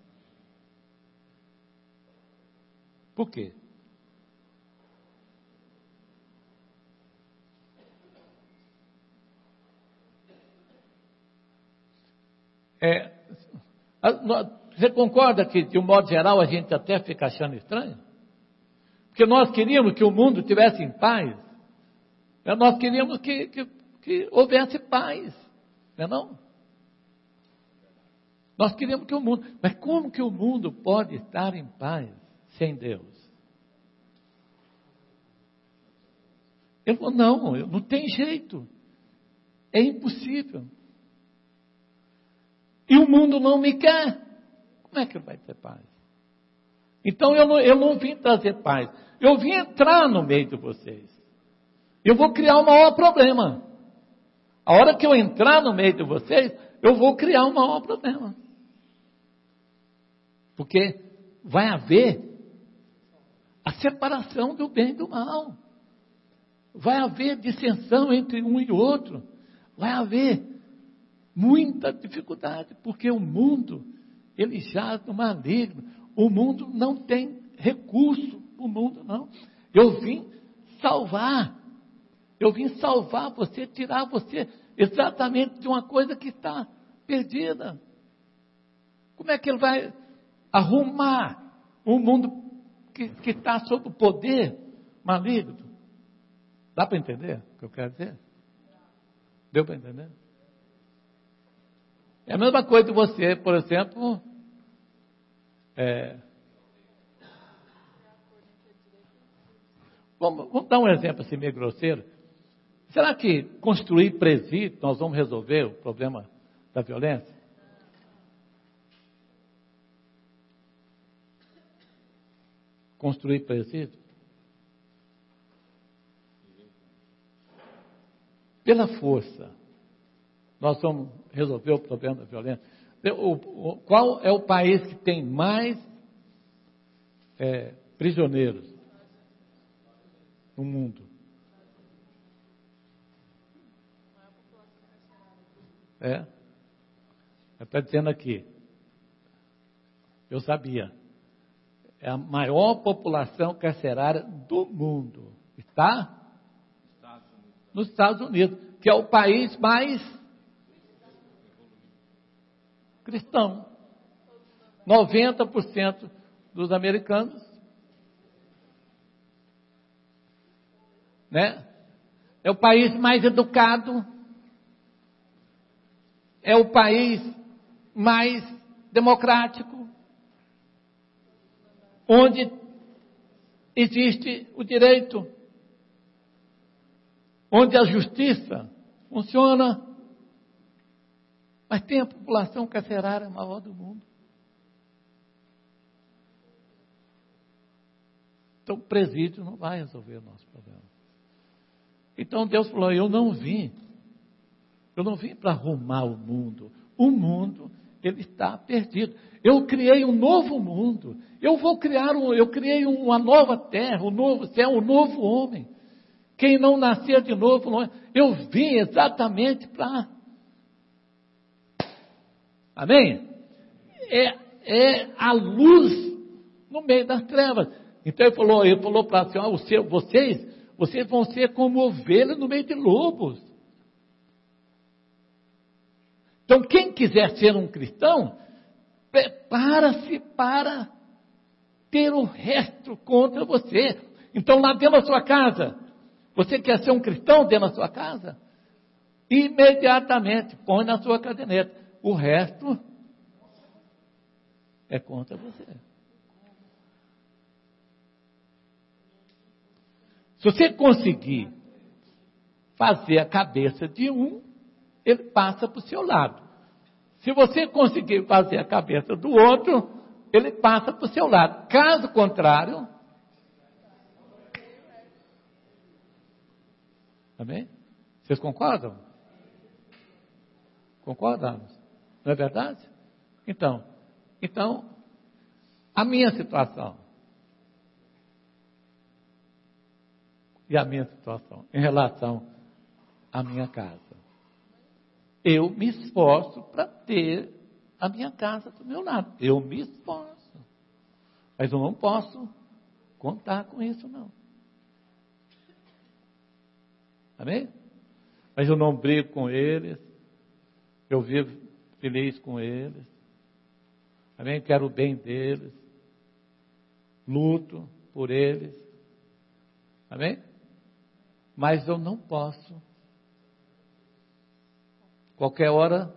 Speaker 1: Por quê? Você concorda que, de um modo geral, a gente até fica achando estranho? Porque nós queríamos que o mundo tivesse em paz. Nós queríamos que houvesse paz. Não é não? Nós queríamos que o mundo... Mas como que o mundo pode estar em paz sem Deus? Ele falou, não tem jeito. É impossível. E o mundo não me quer. Como é que vai ter paz? Então eu não vim trazer paz. Eu vim entrar no meio de vocês. Eu vou criar um maior problema. A hora que eu entrar no meio de vocês, eu vou criar um maior problema. Porque vai haver a separação do bem e do mal. Vai haver dissensão entre um e outro. Vai haver muita dificuldade, porque o mundo, ele jaz no maligno. O mundo não tem recurso, o mundo não. Eu vim salvar você, tirar você exatamente de uma coisa que está perdida. Como é que ele vai arrumar um mundo que está sob o poder maligno? Dá para entender o que eu quero dizer? Deu para entender? É a mesma coisa de você, por exemplo, vamos dar um exemplo assim meio grosseiro. Será que construir presídio, nós vamos resolver o problema da violência? Construir presídio? Pela força, nós vamos resolver o problema da violência. Qual é o país que tem mais prisioneiros no mundo? Está dizendo aqui. Eu sabia. É a maior população carcerária do mundo. Está nos Estados Unidos, que é o país mais cristão. 90% dos americanos, né? É o país mais educado, é o país mais democrático, onde existe o direito, onde a justiça funciona, mas tem a população carcerária maior do mundo. Então o presídio não vai resolver o nosso problema. Então Deus falou, eu não vim Eu não vim para arrumar o mundo. O mundo, ele está perdido. Eu criei um novo mundo. Eu criei uma nova terra, um novo céu, um novo homem. Quem não nascer de novo, não é. Eu vim exatamente para... Amém? É a luz no meio das trevas. Então ele falou para a senhora, vocês vão ser como ovelhas no meio de lobos. Então, quem quiser ser um cristão, prepara-se para ter o resto contra você. Então, lá dentro da sua casa, você quer ser um cristão dentro da sua casa? Imediatamente, põe na sua caderneta. O resto é contra você. Se você conseguir fazer a cabeça de um, ele passa para o seu lado. Se você conseguir fazer a cabeça do outro, ele passa para o seu lado. Caso contrário, amém? Vocês concordam? Concordamos? Não é verdade? Então, a minha situação e a minha situação em relação à minha casa. Eu me esforço para ter a minha casa do meu lado. Eu me esforço. Mas eu não posso contar com isso, não. Amém? Mas eu não brigo com eles. Eu vivo feliz com eles. Amém? Quero o bem deles. Luto por eles. Amém? Mas eu não posso. Qualquer hora.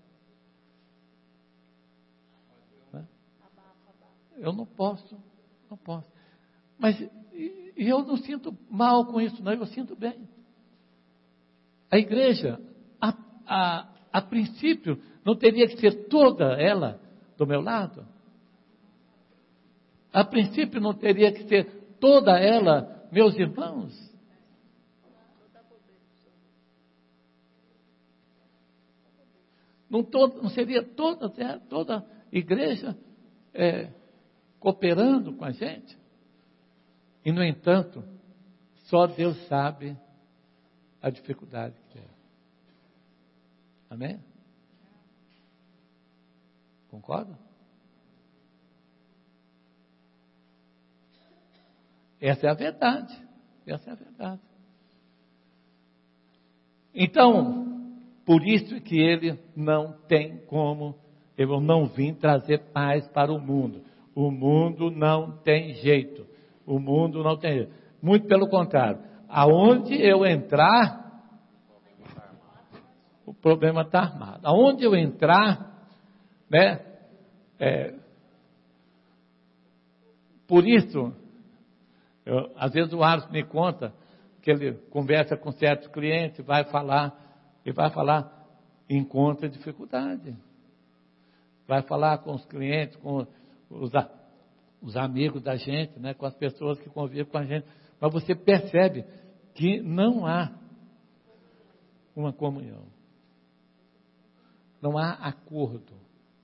Speaker 1: Né? Eu não posso. Não posso. Mas eu não sinto mal com isso, não. Eu sinto bem. A igreja, a princípio, não teria que ser toda ela do meu lado? A princípio, não teria que ser toda ela meus irmãos? Não seria toda igreja cooperando com a gente? E, no entanto, só Deus sabe a dificuldade que é. Amém? Concorda? Essa é a verdade. Essa é a verdade. Então, por isso que ele não tem como, eu não vim trazer paz para o mundo. O mundo não tem jeito. O mundo não tem jeito. Muito pelo contrário. Aonde eu entrar, o problema está armado. Aonde eu entrar, né? Por isso, às vezes o Alisson me conta que ele conversa com certos clientes, vai falar, encontra dificuldade. Vai falar com os clientes, com os amigos da gente, né, com as pessoas que convivem com a gente. Mas você percebe que não há uma comunhão. Não há acordo.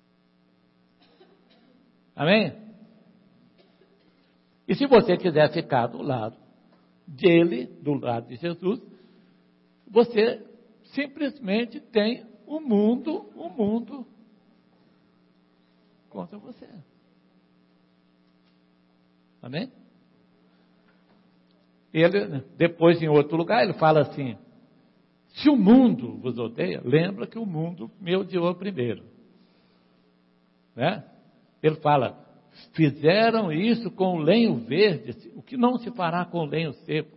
Speaker 1: Amém? E se você quiser ficar do lado dele, do lado de Jesus, você simplesmente tem o mundo contra você. Amém? Ele, depois, em outro lugar, ele fala assim: se o mundo vos odeia, lembra que o mundo me odiou primeiro. Né? Ele fala: fizeram isso com o lenho verde, o que não se fará com o lenho seco?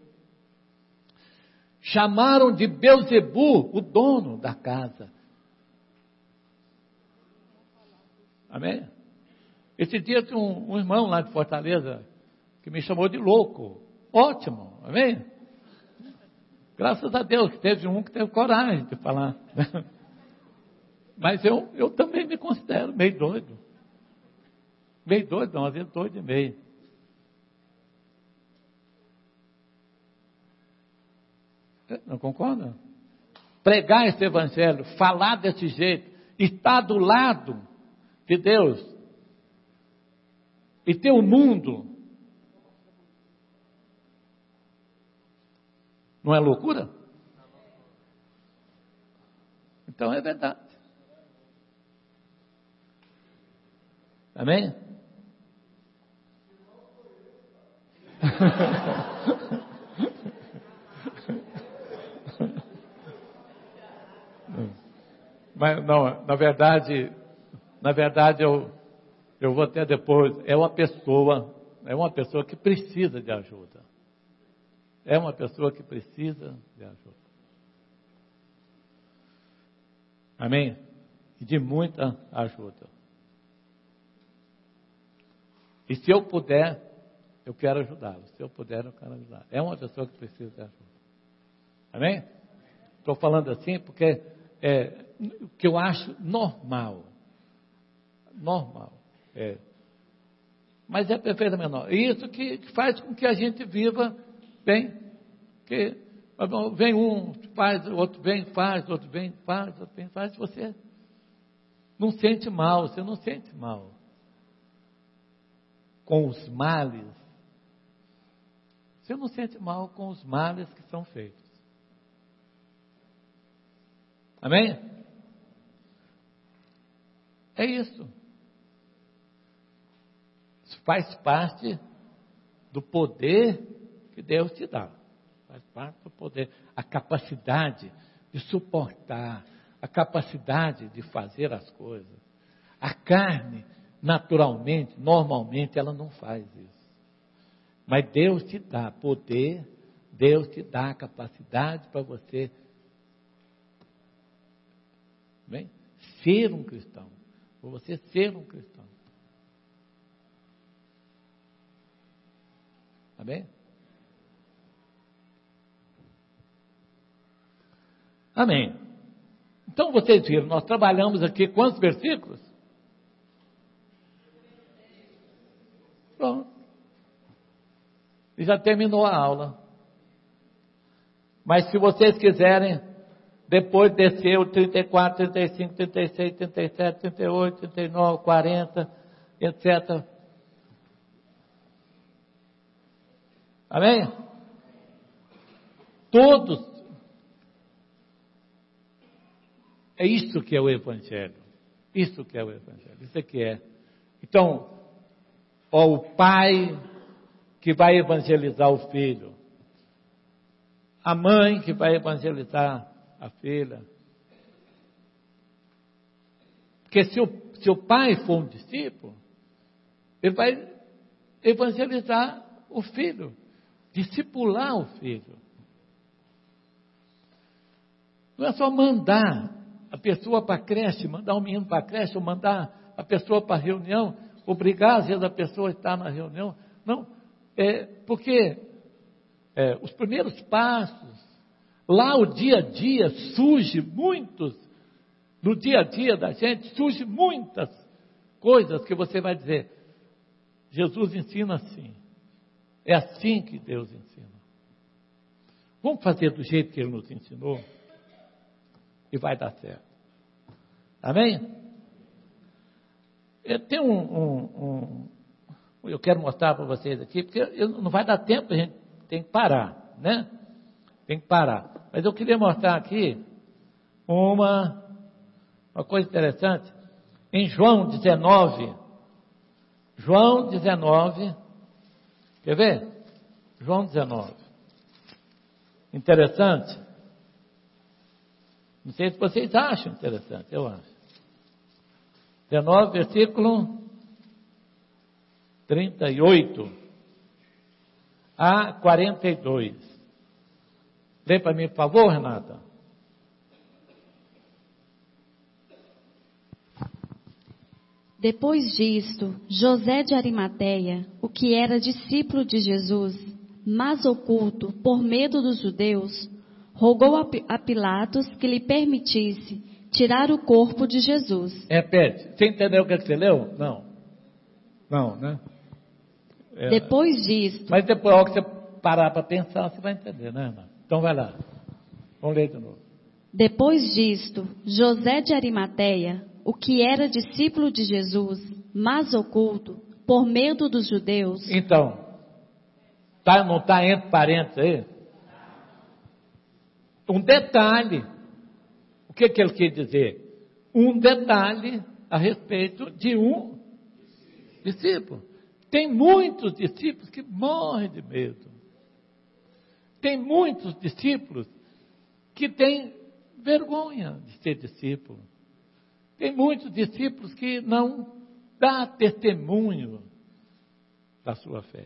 Speaker 1: Chamaram de Belzebu, o dono da casa. Amém? Esse dia tinha um irmão lá de Fortaleza que me chamou de louco. Ótimo, amém? Graças a Deus que teve um que teve coragem de falar. Mas eu também me considero meio doido. Meio doido, não, às vezes doido e meio. Não concorda? pregar esse evangelho, falar desse jeito, estar do lado de Deus e ter o mundo, não é loucura? Então é verdade. Amém? Mas não, na verdade eu vou até depois, é uma pessoa que precisa de ajuda. É uma pessoa que precisa de ajuda. Amém? E de muita ajuda. E se eu puder, eu quero ajudá-lo. Se eu puder, eu quero ajudar. É uma pessoa que precisa de ajuda. Amém? Estou falando assim porque é o que eu acho normal. Normal. Mas é perfeito menor. E isso que faz com que a gente viva bem. Que vem um, faz, o outro vem, faz, o outro vem, faz, o outro vem, faz. Você não sente mal, você não sente mal com os males. Você não sente mal com os males que são feitos. Amém? É isso. Isso faz parte do poder que Deus te dá. Faz parte do poder. A capacidade de suportar, a capacidade de fazer as coisas. A carne, naturalmente, normalmente, ela não faz isso. Mas Deus te dá poder, Deus te dá capacidade para você, bem, ser um cristão. Para você ser um cristão. Amém? Amém. Então vocês viram, nós trabalhamos aqui quantos versículos? Pronto. E já terminou a aula. Mas se vocês quiserem, depois descer o 34, 35, 36, 37, 38, 39, 40, etc. Amém? Todos. É isso que é o Evangelho. Isso que é o Evangelho. Isso é que é. Então, o pai que vai evangelizar o filho. A mãe que vai evangelizar a filha. Porque se o pai for um discípulo, ele vai evangelizar o filho, discipular o filho. Não é só mandar a pessoa para a creche, mandar o menino para a creche, ou mandar a pessoa para a reunião, obrigar às vezes a pessoa a estar na reunião. Não, porque os primeiros passos, lá o dia a dia surge muitos, no dia a dia da gente, surge muitas coisas que você vai dizer, Jesus ensina assim, é assim que Deus ensina. Vamos fazer do jeito que Ele nos ensinou e vai dar certo. Amém? Tem eu quero mostrar para vocês aqui, porque não vai dar tempo, a gente tem que parar, né? Tem que parar. Mas eu queria mostrar aqui uma coisa interessante. Em João 19, quer ver? João 19. Interessante. Não sei se vocês acham interessante, eu acho. 19, versículo 38 a 42. Lê para mim, por favor, Renata.
Speaker 3: Depois disto, José de Arimateia, o que era discípulo de Jesus, mas oculto por medo dos judeus, rogou a Pilatos que lhe permitisse tirar o corpo de Jesus.
Speaker 1: Repete, você entendeu o que você leu? Não. Não, né?
Speaker 3: Depois disto...
Speaker 1: Mas depois, ao que você parar para pensar, você vai entender, né, irmã? Então vai lá. Vamos ler de novo.
Speaker 3: Depois disto, José de Arimateia, o que era discípulo de Jesus, mas oculto, por medo dos judeus.
Speaker 1: Então, não está entre parênteses aí? Um detalhe. O que ele quer dizer? Um detalhe a respeito de um discípulo. Tem muitos discípulos que morrem de medo. Tem muitos discípulos que têm vergonha de ser discípulo. Tem muitos discípulos que não dão testemunho da sua fé.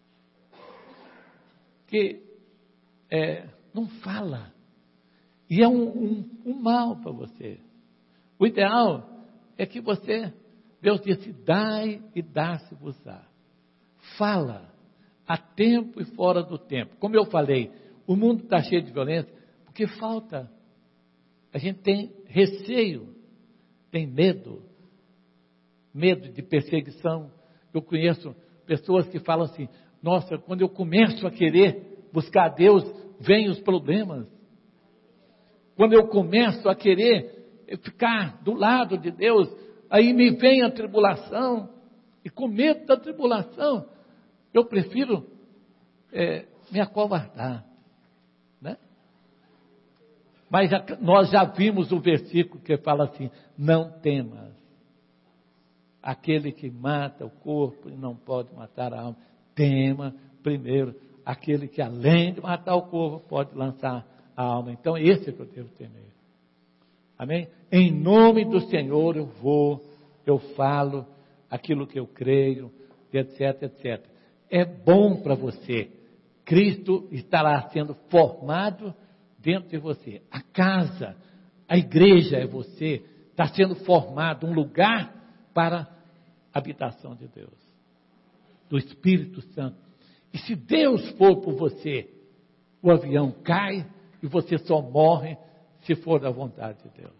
Speaker 1: Que não fala. E é um mal para você. O ideal é que você, Deus disse, dai e dá-se-vos-á. Fala, a tempo e fora do tempo. Como eu falei, o mundo está cheio de violência, porque falta. A gente tem receio, tem medo de perseguição. Eu conheço pessoas que falam assim, nossa, quando eu começo a querer buscar a Deus, vêm os problemas. Quando eu começo a querer ficar do lado de Deus, aí me vem a tribulação, e com medo da tribulação, eu prefiro me acovardar, né? Mas nós já vimos o versículo que fala assim, não temas, aquele que mata o corpo e não pode matar a alma, tema primeiro, aquele que além de matar o corpo, pode lançar a alma. Então esse é que eu devo temer. Amém? Em nome do Senhor eu falo aquilo que eu creio, etc, etc. É bom para você. Cristo estará sendo formado dentro de você. A casa, a igreja é você. Está sendo formado um lugar para a habitação de Deus. Do Espírito Santo. E se Deus for por você, o avião cai e você só morre se for da vontade de Deus.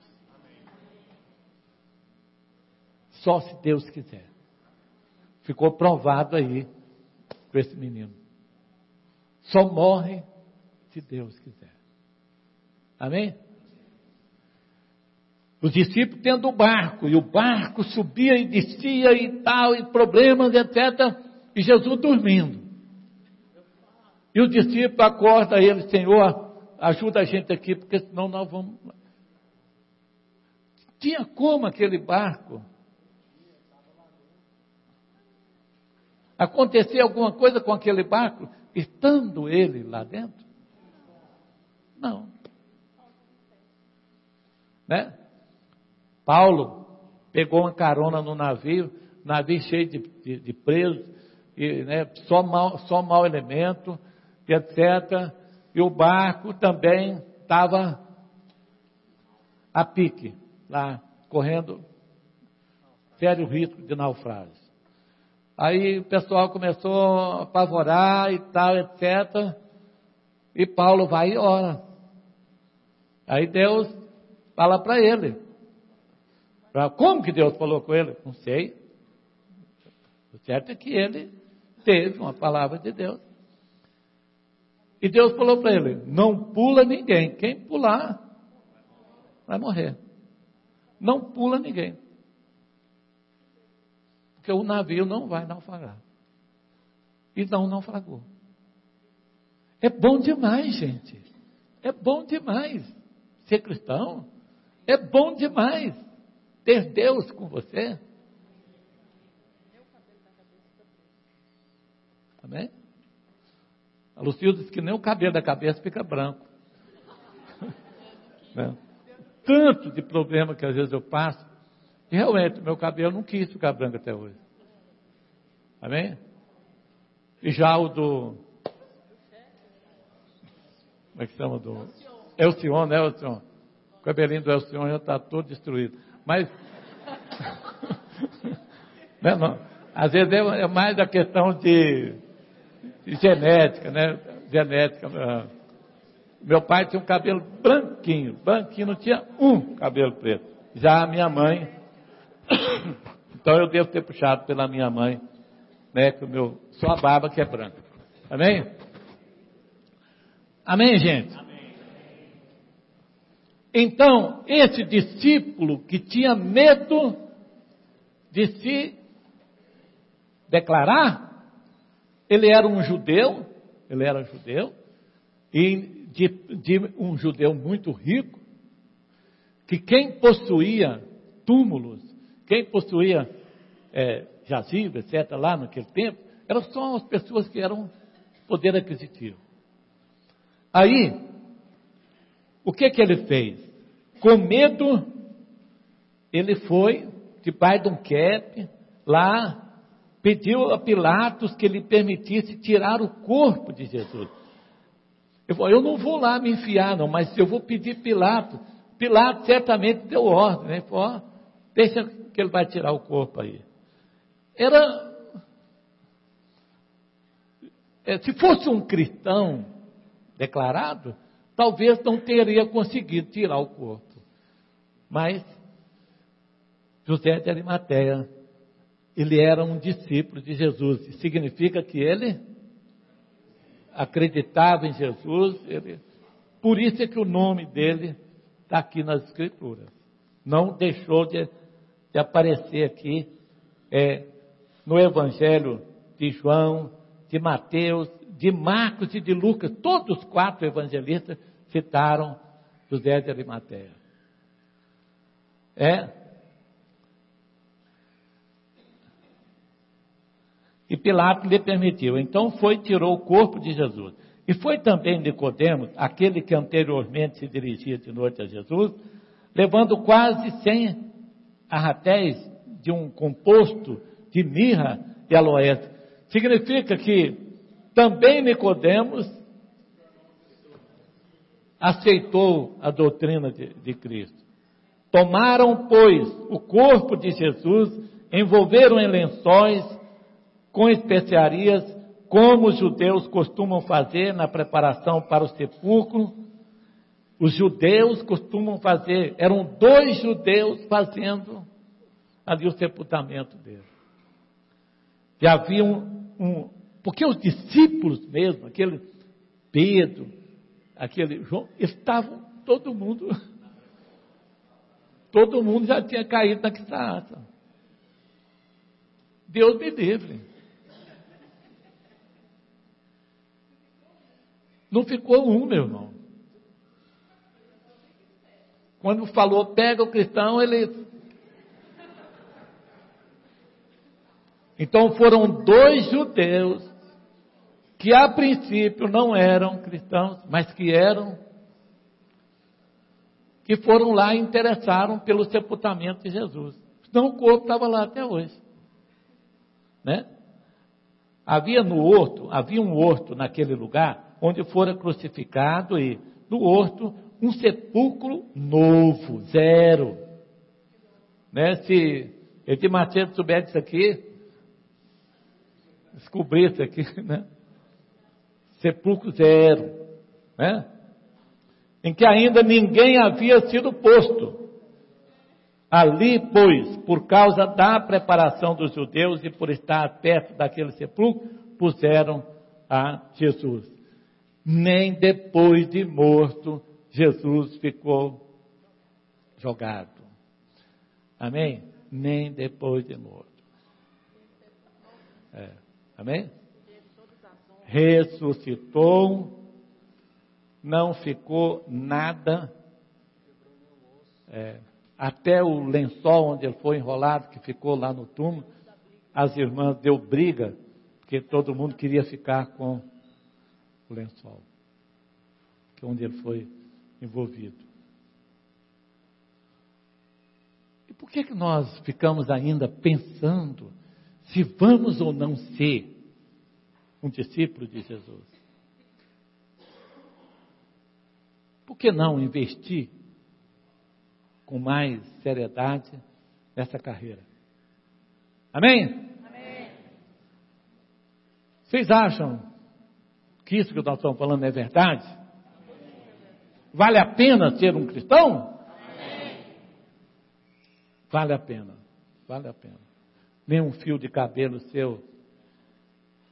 Speaker 1: Só se Deus quiser. Ficou provado aí com esse menino. Só morre se Deus quiser. Amém? Os discípulos tendo o barco, e o barco subia e descia e tal, e problemas, etc. E Jesus dormindo. E o discípulo acorda ele, Senhor, ajuda a gente aqui, porque senão nós vamos... Tinha como aquele barco acontecer alguma coisa com aquele barco, estando ele lá dentro? Não. Né? Paulo pegou uma carona no navio cheio de presos, e, né, só mau elemento, etc. E o barco também estava a pique, lá, correndo sério risco de naufrágio. Aí o pessoal começou a apavorar e tal, etc. E Paulo vai e ora. Aí Deus fala para ele. Como que Deus falou com ele? Não sei. O certo é que ele teve uma palavra de Deus. E Deus falou para ele, não pula ninguém. Quem pular vai morrer. Não pula ninguém. Porque o navio não vai naufragar. E não naufragou. É bom demais, gente. É bom demais ser cristão. É bom demais ter Deus com você. Amém? A Lucilda disse que nem o cabelo da cabeça fica branco. Né? Tanto de problema que às vezes eu passo, e realmente o meu cabelo não quis ficar branco até hoje. Amém? E já o do... Como é que chama? Do Elcion, né, Elcion? O cabelinho do Elcion já está todo destruído. Mas... não, às vezes é mais a questão de genética, né? Genética. Meu pai tinha um cabelo branquinho, não tinha um cabelo preto. Já a minha mãe, então eu devo ter puxado pela minha mãe, né? Que só a barba que é branca. Amém? Amém, gente? Amém. Então, esse discípulo que tinha medo de se declarar, ele era judeu, e de um judeu muito rico, que quem possuía túmulos, quem possuía jazigo, etc., lá naquele tempo, eram só as pessoas que eram poder aquisitivo. Aí, o que ele fez? Com medo, ele foi, debaixo de um cap, lá, pediu a Pilatos que lhe permitisse tirar o corpo de Jesus. Eu não vou lá me enfiar, não, mas eu vou pedir Pilatos. Pilatos certamente deu ordem, né? Falou, deixa que ele vai tirar o corpo aí. Se fosse um cristão declarado, talvez não teria conseguido tirar o corpo. Mas José de Arimateia, ele era um discípulo de Jesus. E significa que ele acreditava em Jesus. Por isso é que o nome dele está aqui nas Escrituras. Não deixou de aparecer aqui no Evangelho de João, de Mateus, de Marcos e de Lucas. Todos os 4 evangelistas citaram José de Arimateia. E Pilatos lhe permitiu. Então tirou o corpo de Jesus. E foi também Nicodemos, aquele que anteriormente se dirigia de noite a Jesus, levando quase 100 arratéis de um composto de mirra e aloés. Significa que também Nicodemos aceitou a doutrina de Cristo. Tomaram, pois, o corpo de Jesus, envolveram em lençóis com especiarias, como os judeus costumam fazer na preparação para o sepulcro. Os judeus costumam fazer, eram 2 judeus fazendo ali o sepultamento dele. E havia porque os discípulos mesmo, aquele Pedro, aquele João, estavam, todo mundo já tinha caído na quiçaça. Deus me livre. Não ficou um, meu irmão. Quando falou, pega o cristão, ele... Então foram 2 judeus, que a princípio não eram cristãos, mas que foram lá e interessaram pelo sepultamento de Jesus. Então o corpo estava lá até hoje. Né? Havia um horto naquele lugar, onde fora crucificado, e no horto um sepulcro novo, 0. Né? Se Edir Macedo souber disso aqui, descobrir isso aqui, né? Sepulcro 0, né? Em que ainda ninguém havia sido posto. Ali, pois, por causa da preparação dos judeus e por estar perto daquele sepulcro, puseram a Jesus. Nem depois de morto, Jesus ficou jogado. Amém? Nem depois de morto. Amém? Ressuscitou, não ficou nada, até o lençol onde ele foi enrolado, que ficou lá no túmulo, as irmãs deu briga, porque todo mundo queria ficar com o lençol, que é onde ele foi envolvido. E por que nós ficamos ainda pensando se vamos ou não ser um discípulo de Jesus? Por que não investir com mais seriedade nessa carreira? Amém? Amém. Vocês acham que isso que nós estamos falando é verdade? Vale a pena ser um cristão? Amém. Vale a pena, vale a pena. Nenhum fio de cabelo seu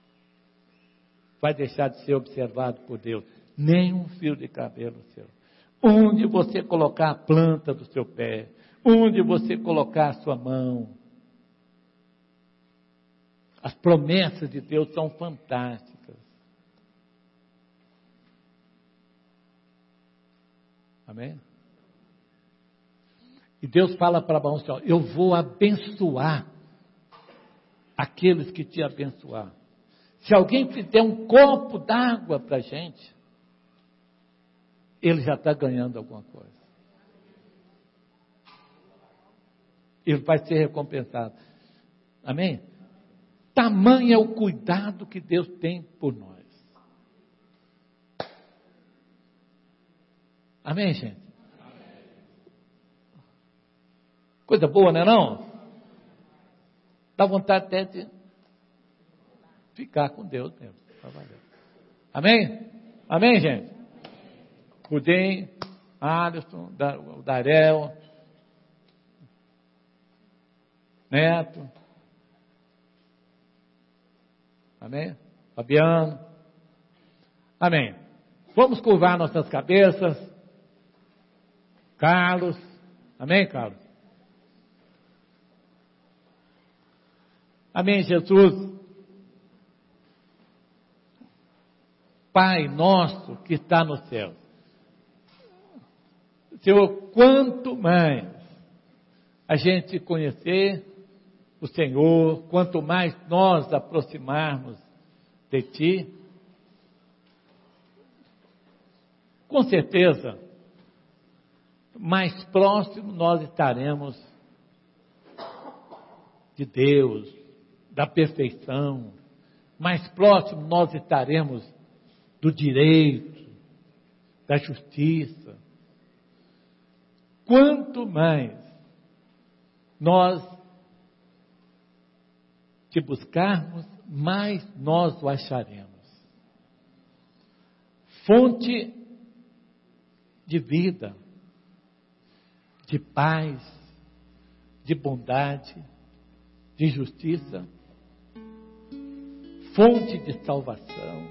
Speaker 1: vai deixar de ser observado por Deus. Nem um fio de cabelo seu. onde você colocar a planta do seu pé, onde você colocar a sua mão. As promessas de Deus são fantásticas. Amém? E Deus fala para Abraão assim, ó, eu vou abençoar aqueles que te abençoar. Se alguém fizer um copo d'água para a gente, ele já está ganhando alguma coisa. Ele vai ser recompensado. Amém? Tamanho é o cuidado que Deus tem por nós. Amém, gente? Coisa boa, não é não? Dá vontade até de ficar com Deus mesmo. Amém? Amém, gente? Pudim, Alisson, Darel, Neto. Amém? Fabiano. Amém. Vamos curvar nossas cabeças. Carlos. Amém, Carlos? Amém, Jesus. Pai nosso que está no céu. Senhor, quanto mais a gente conhecer o Senhor, quanto mais nós aproximarmos de Ti, com certeza, mais próximo nós estaremos de Deus, da perfeição, mais próximo nós estaremos do direito, da justiça. Quanto mais nós te buscarmos, mais nós o acharemos. Fonte de vida, de paz, de bondade, de justiça, fonte de salvação.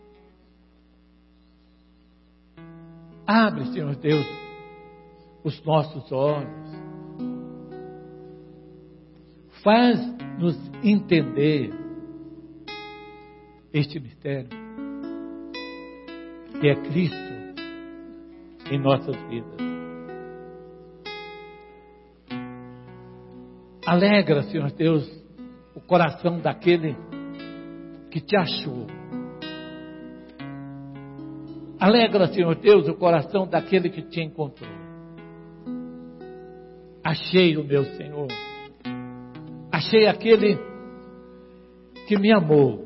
Speaker 1: Abre, Senhor Deus, os nossos olhos. Faz-nos entender este mistério, que é Cristo em nossas vidas. Alegra, Senhor Deus, o coração daquele que te achou. Alegra, Senhor Deus, o coração daquele que te encontrou. Achei o meu Senhor. Achei aquele que me amou.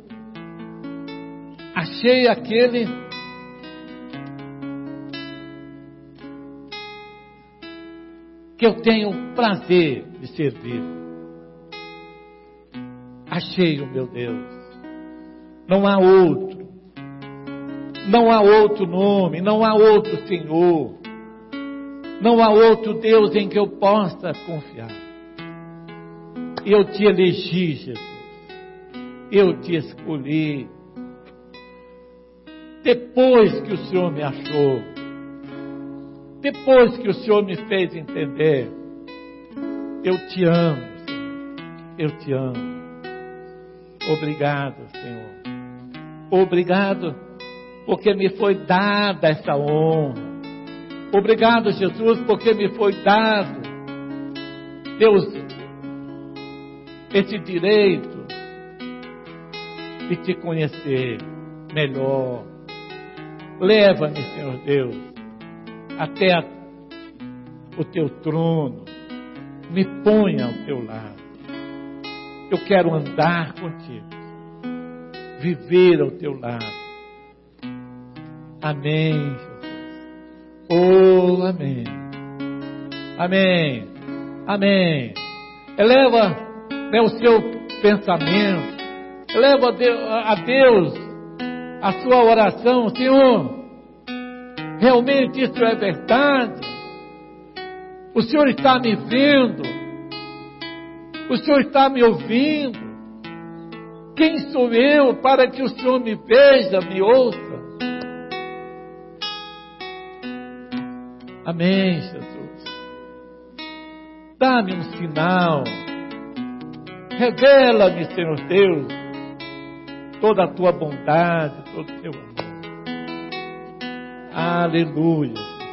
Speaker 1: Achei aquele que eu tenho prazer de servir. Achei o meu Deus. Não há outro. Não há outro nome, não há outro Senhor. Não há outro Deus em que eu possa confiar. Eu te elegi, Jesus. Eu te escolhi. Depois que o Senhor me achou, depois que o Senhor me fez entender, eu te amo, Senhor. Eu te amo. Obrigado, Senhor. Obrigado, porque me foi dada essa honra. Obrigado, Jesus, porque me foi dado, Deus, esse direito de te conhecer melhor. Leva-me, Senhor Deus, até o teu trono. Me ponha ao teu lado. Eu quero andar contigo, viver ao teu lado. Amém, Jesus. Oh, amém. Amém. Amém. Eleva, né, o seu pensamento. Eleva a Deus a sua oração. Senhor, realmente isso é verdade. O Senhor está me vendo. O Senhor está me ouvindo. Quem sou eu para que o Senhor me veja, me ouça? Amém, Jesus. Dá-me um sinal. Revela-me, Senhor Deus, toda a tua bondade, todo o teu amor. Aleluia.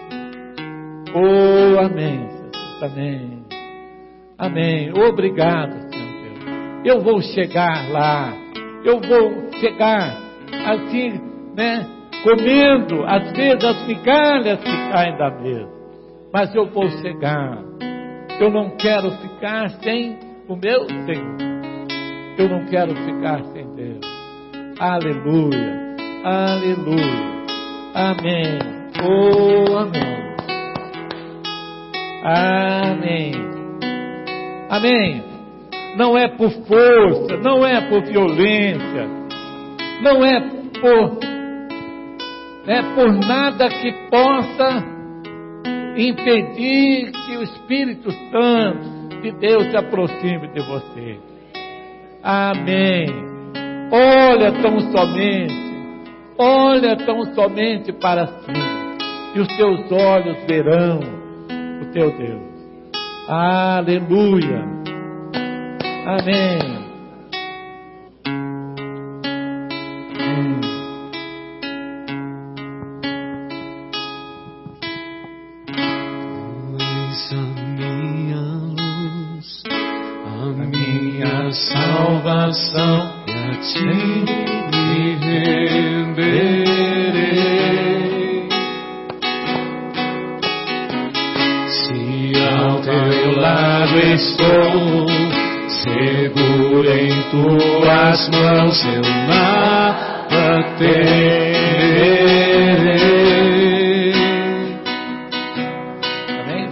Speaker 1: Oh, amém, Jesus. Amém. Amém. Obrigado, Senhor Deus. Eu vou chegar lá. Eu vou chegar assim, né? Comendo, às vezes, as migalhas que caem da mesa. Mas eu vou chegar. Eu não quero ficar sem o meu Senhor. Eu não quero ficar sem Deus. Aleluia. Aleluia. Amém. Oh, amém. Amém. Amém. Não é por força, não é por violência, não é por nada que possa impedir que o Espírito Santo de Deus se aproxime de você. Amém. Olha tão somente para cima, e os teus olhos verão o teu Deus. Aleluia. Amém.
Speaker 4: Salvação, e a ti me renderei. Se ao teu lado estou, seguro em tuas mãos, eu nada temerei.
Speaker 1: Amém.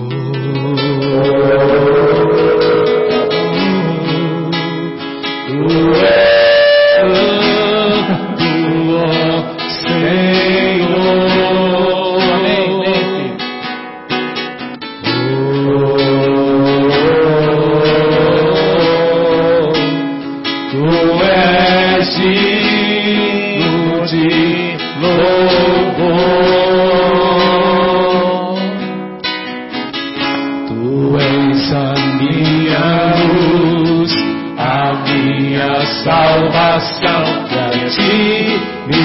Speaker 4: Salvação, que a ti me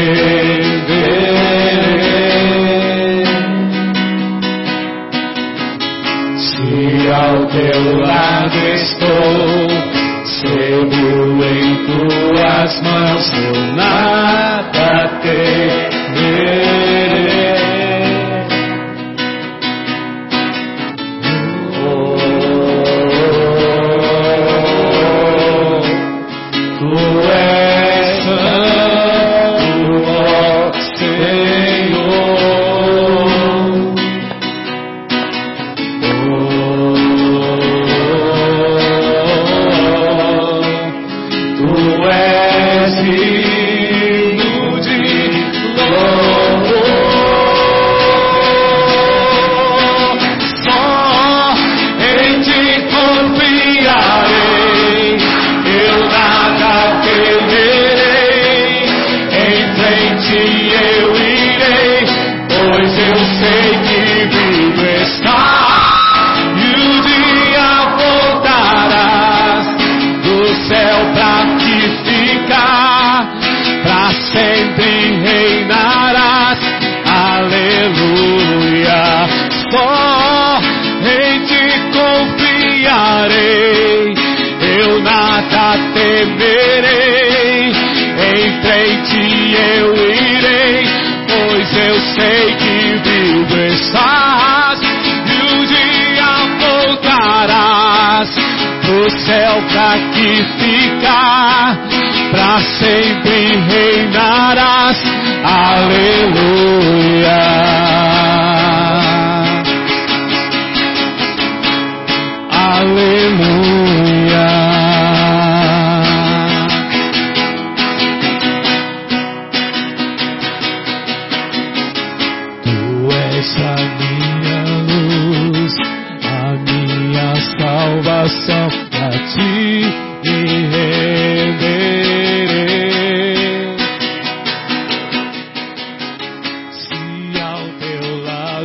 Speaker 4: renderei. Se ao teu lado estou, seguro em tuas mãos, eu nada temerei.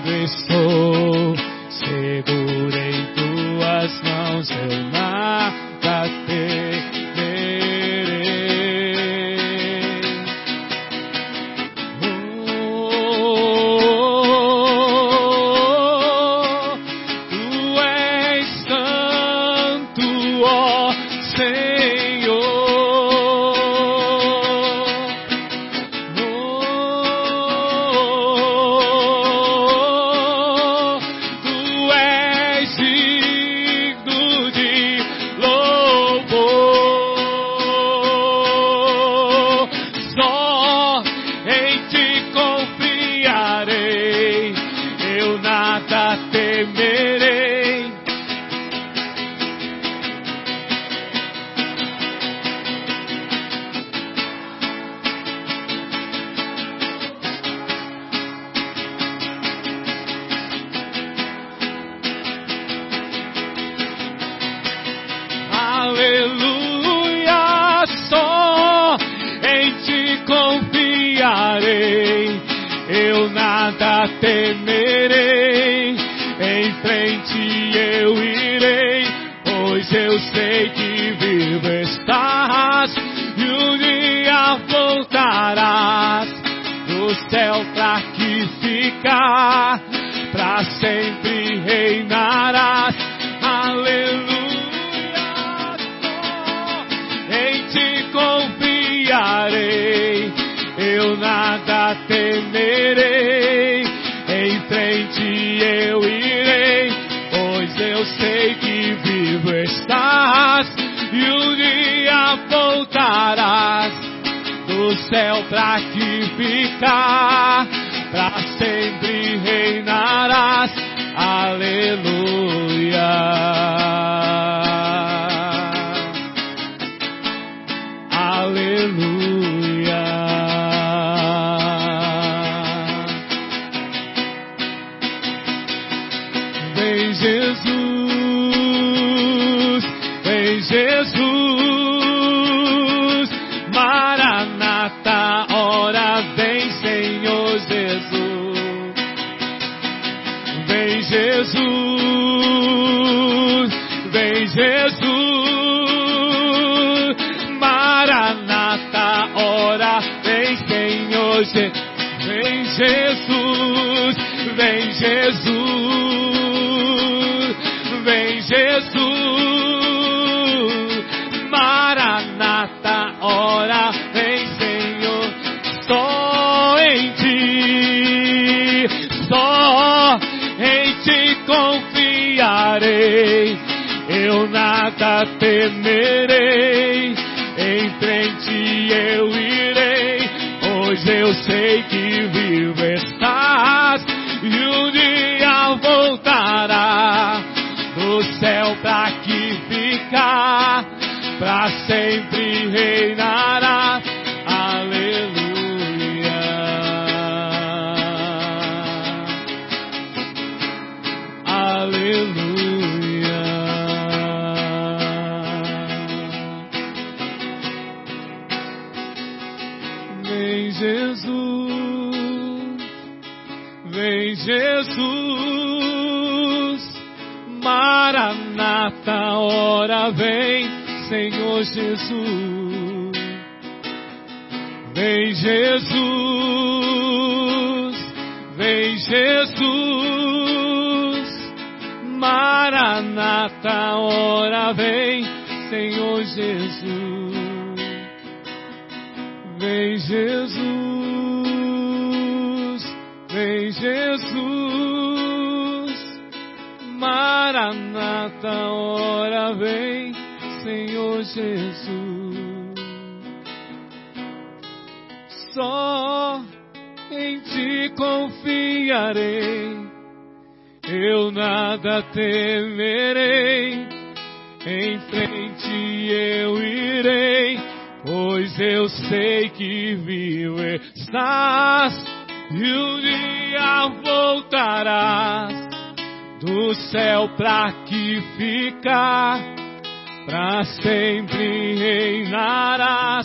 Speaker 4: lado estou, seguro em tuas mãos, eu nada temerei. Tu és santo, ó Senhor. Tu és digno de louvor. Só em ti confiarei, eu nada temerei. Aleluia, só em ti confiarei, eu nada temerei. Em frente eu irei, pois eu sei que vivo estás e um dia voltarás do céu pra aqui ficar, pra sempre reinarás. Aleluia, em ti confiarei, eu nada temerei. Em frente eu irei, pois eu sei que vivo estás e um dia voltarás do céu pra aqui ficar, pra sempre reinarás. Aleluia. Aleluia. Vem Jesus, vem Jesus, Maranata, ora vem Senhor Jesus. Vem Jesus, vem Jesus, Maranata, ora vem Senhor Jesus. Vem Jesus, vem Jesus, vem Jesus, Maranata, ora vem Senhor. Só em ti confiarei, eu nada temerei. Em frente eu irei, pois eu sei que vivo estás e um dia voltará do céu pra aqui ficar, pra sempre reinará. Aleluia. Aleluia. Vem Jesus, vem Jesus, Maranata, ora vem Senhor Jesus. Vem Jesus, vem Jesus, Maranata, ora vem Senhor Jesus. Vem Jesus, vem Jesus, Maranata, ora vem Senhor Jesus. Só em ti confiarei, eu nada temerei. Em frente eu irei, pois eu sei que vivo estás e um dia voltarás do céu pra aqui ficar, pra sempre reinarás.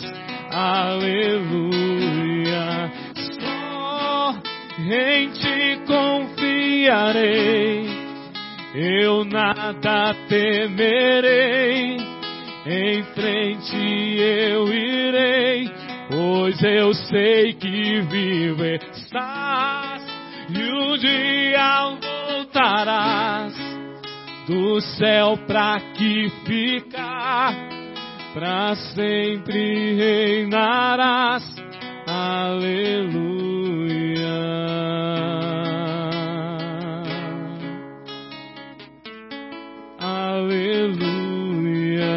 Speaker 4: Aleluia. Só em ti confiarei, guiarei, eu nada temerei, em frente eu irei, pois eu sei que vivo estás, e um dia voltarás do céu pra aqui ficar, pra sempre reinarás. Aleluia. Aleluia.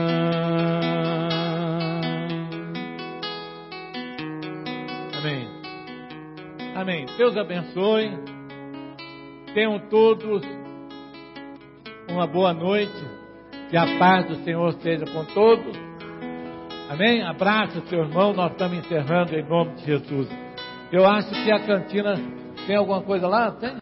Speaker 1: Amém. Amém. Deus abençoe. Tenham todos uma boa noite. Que a paz do Senhor esteja com todos. Amém? Abraça o seu irmão. Nós estamos encerrando em nome de Jesus. Eu acho que a cantina tem alguma coisa lá? Tem?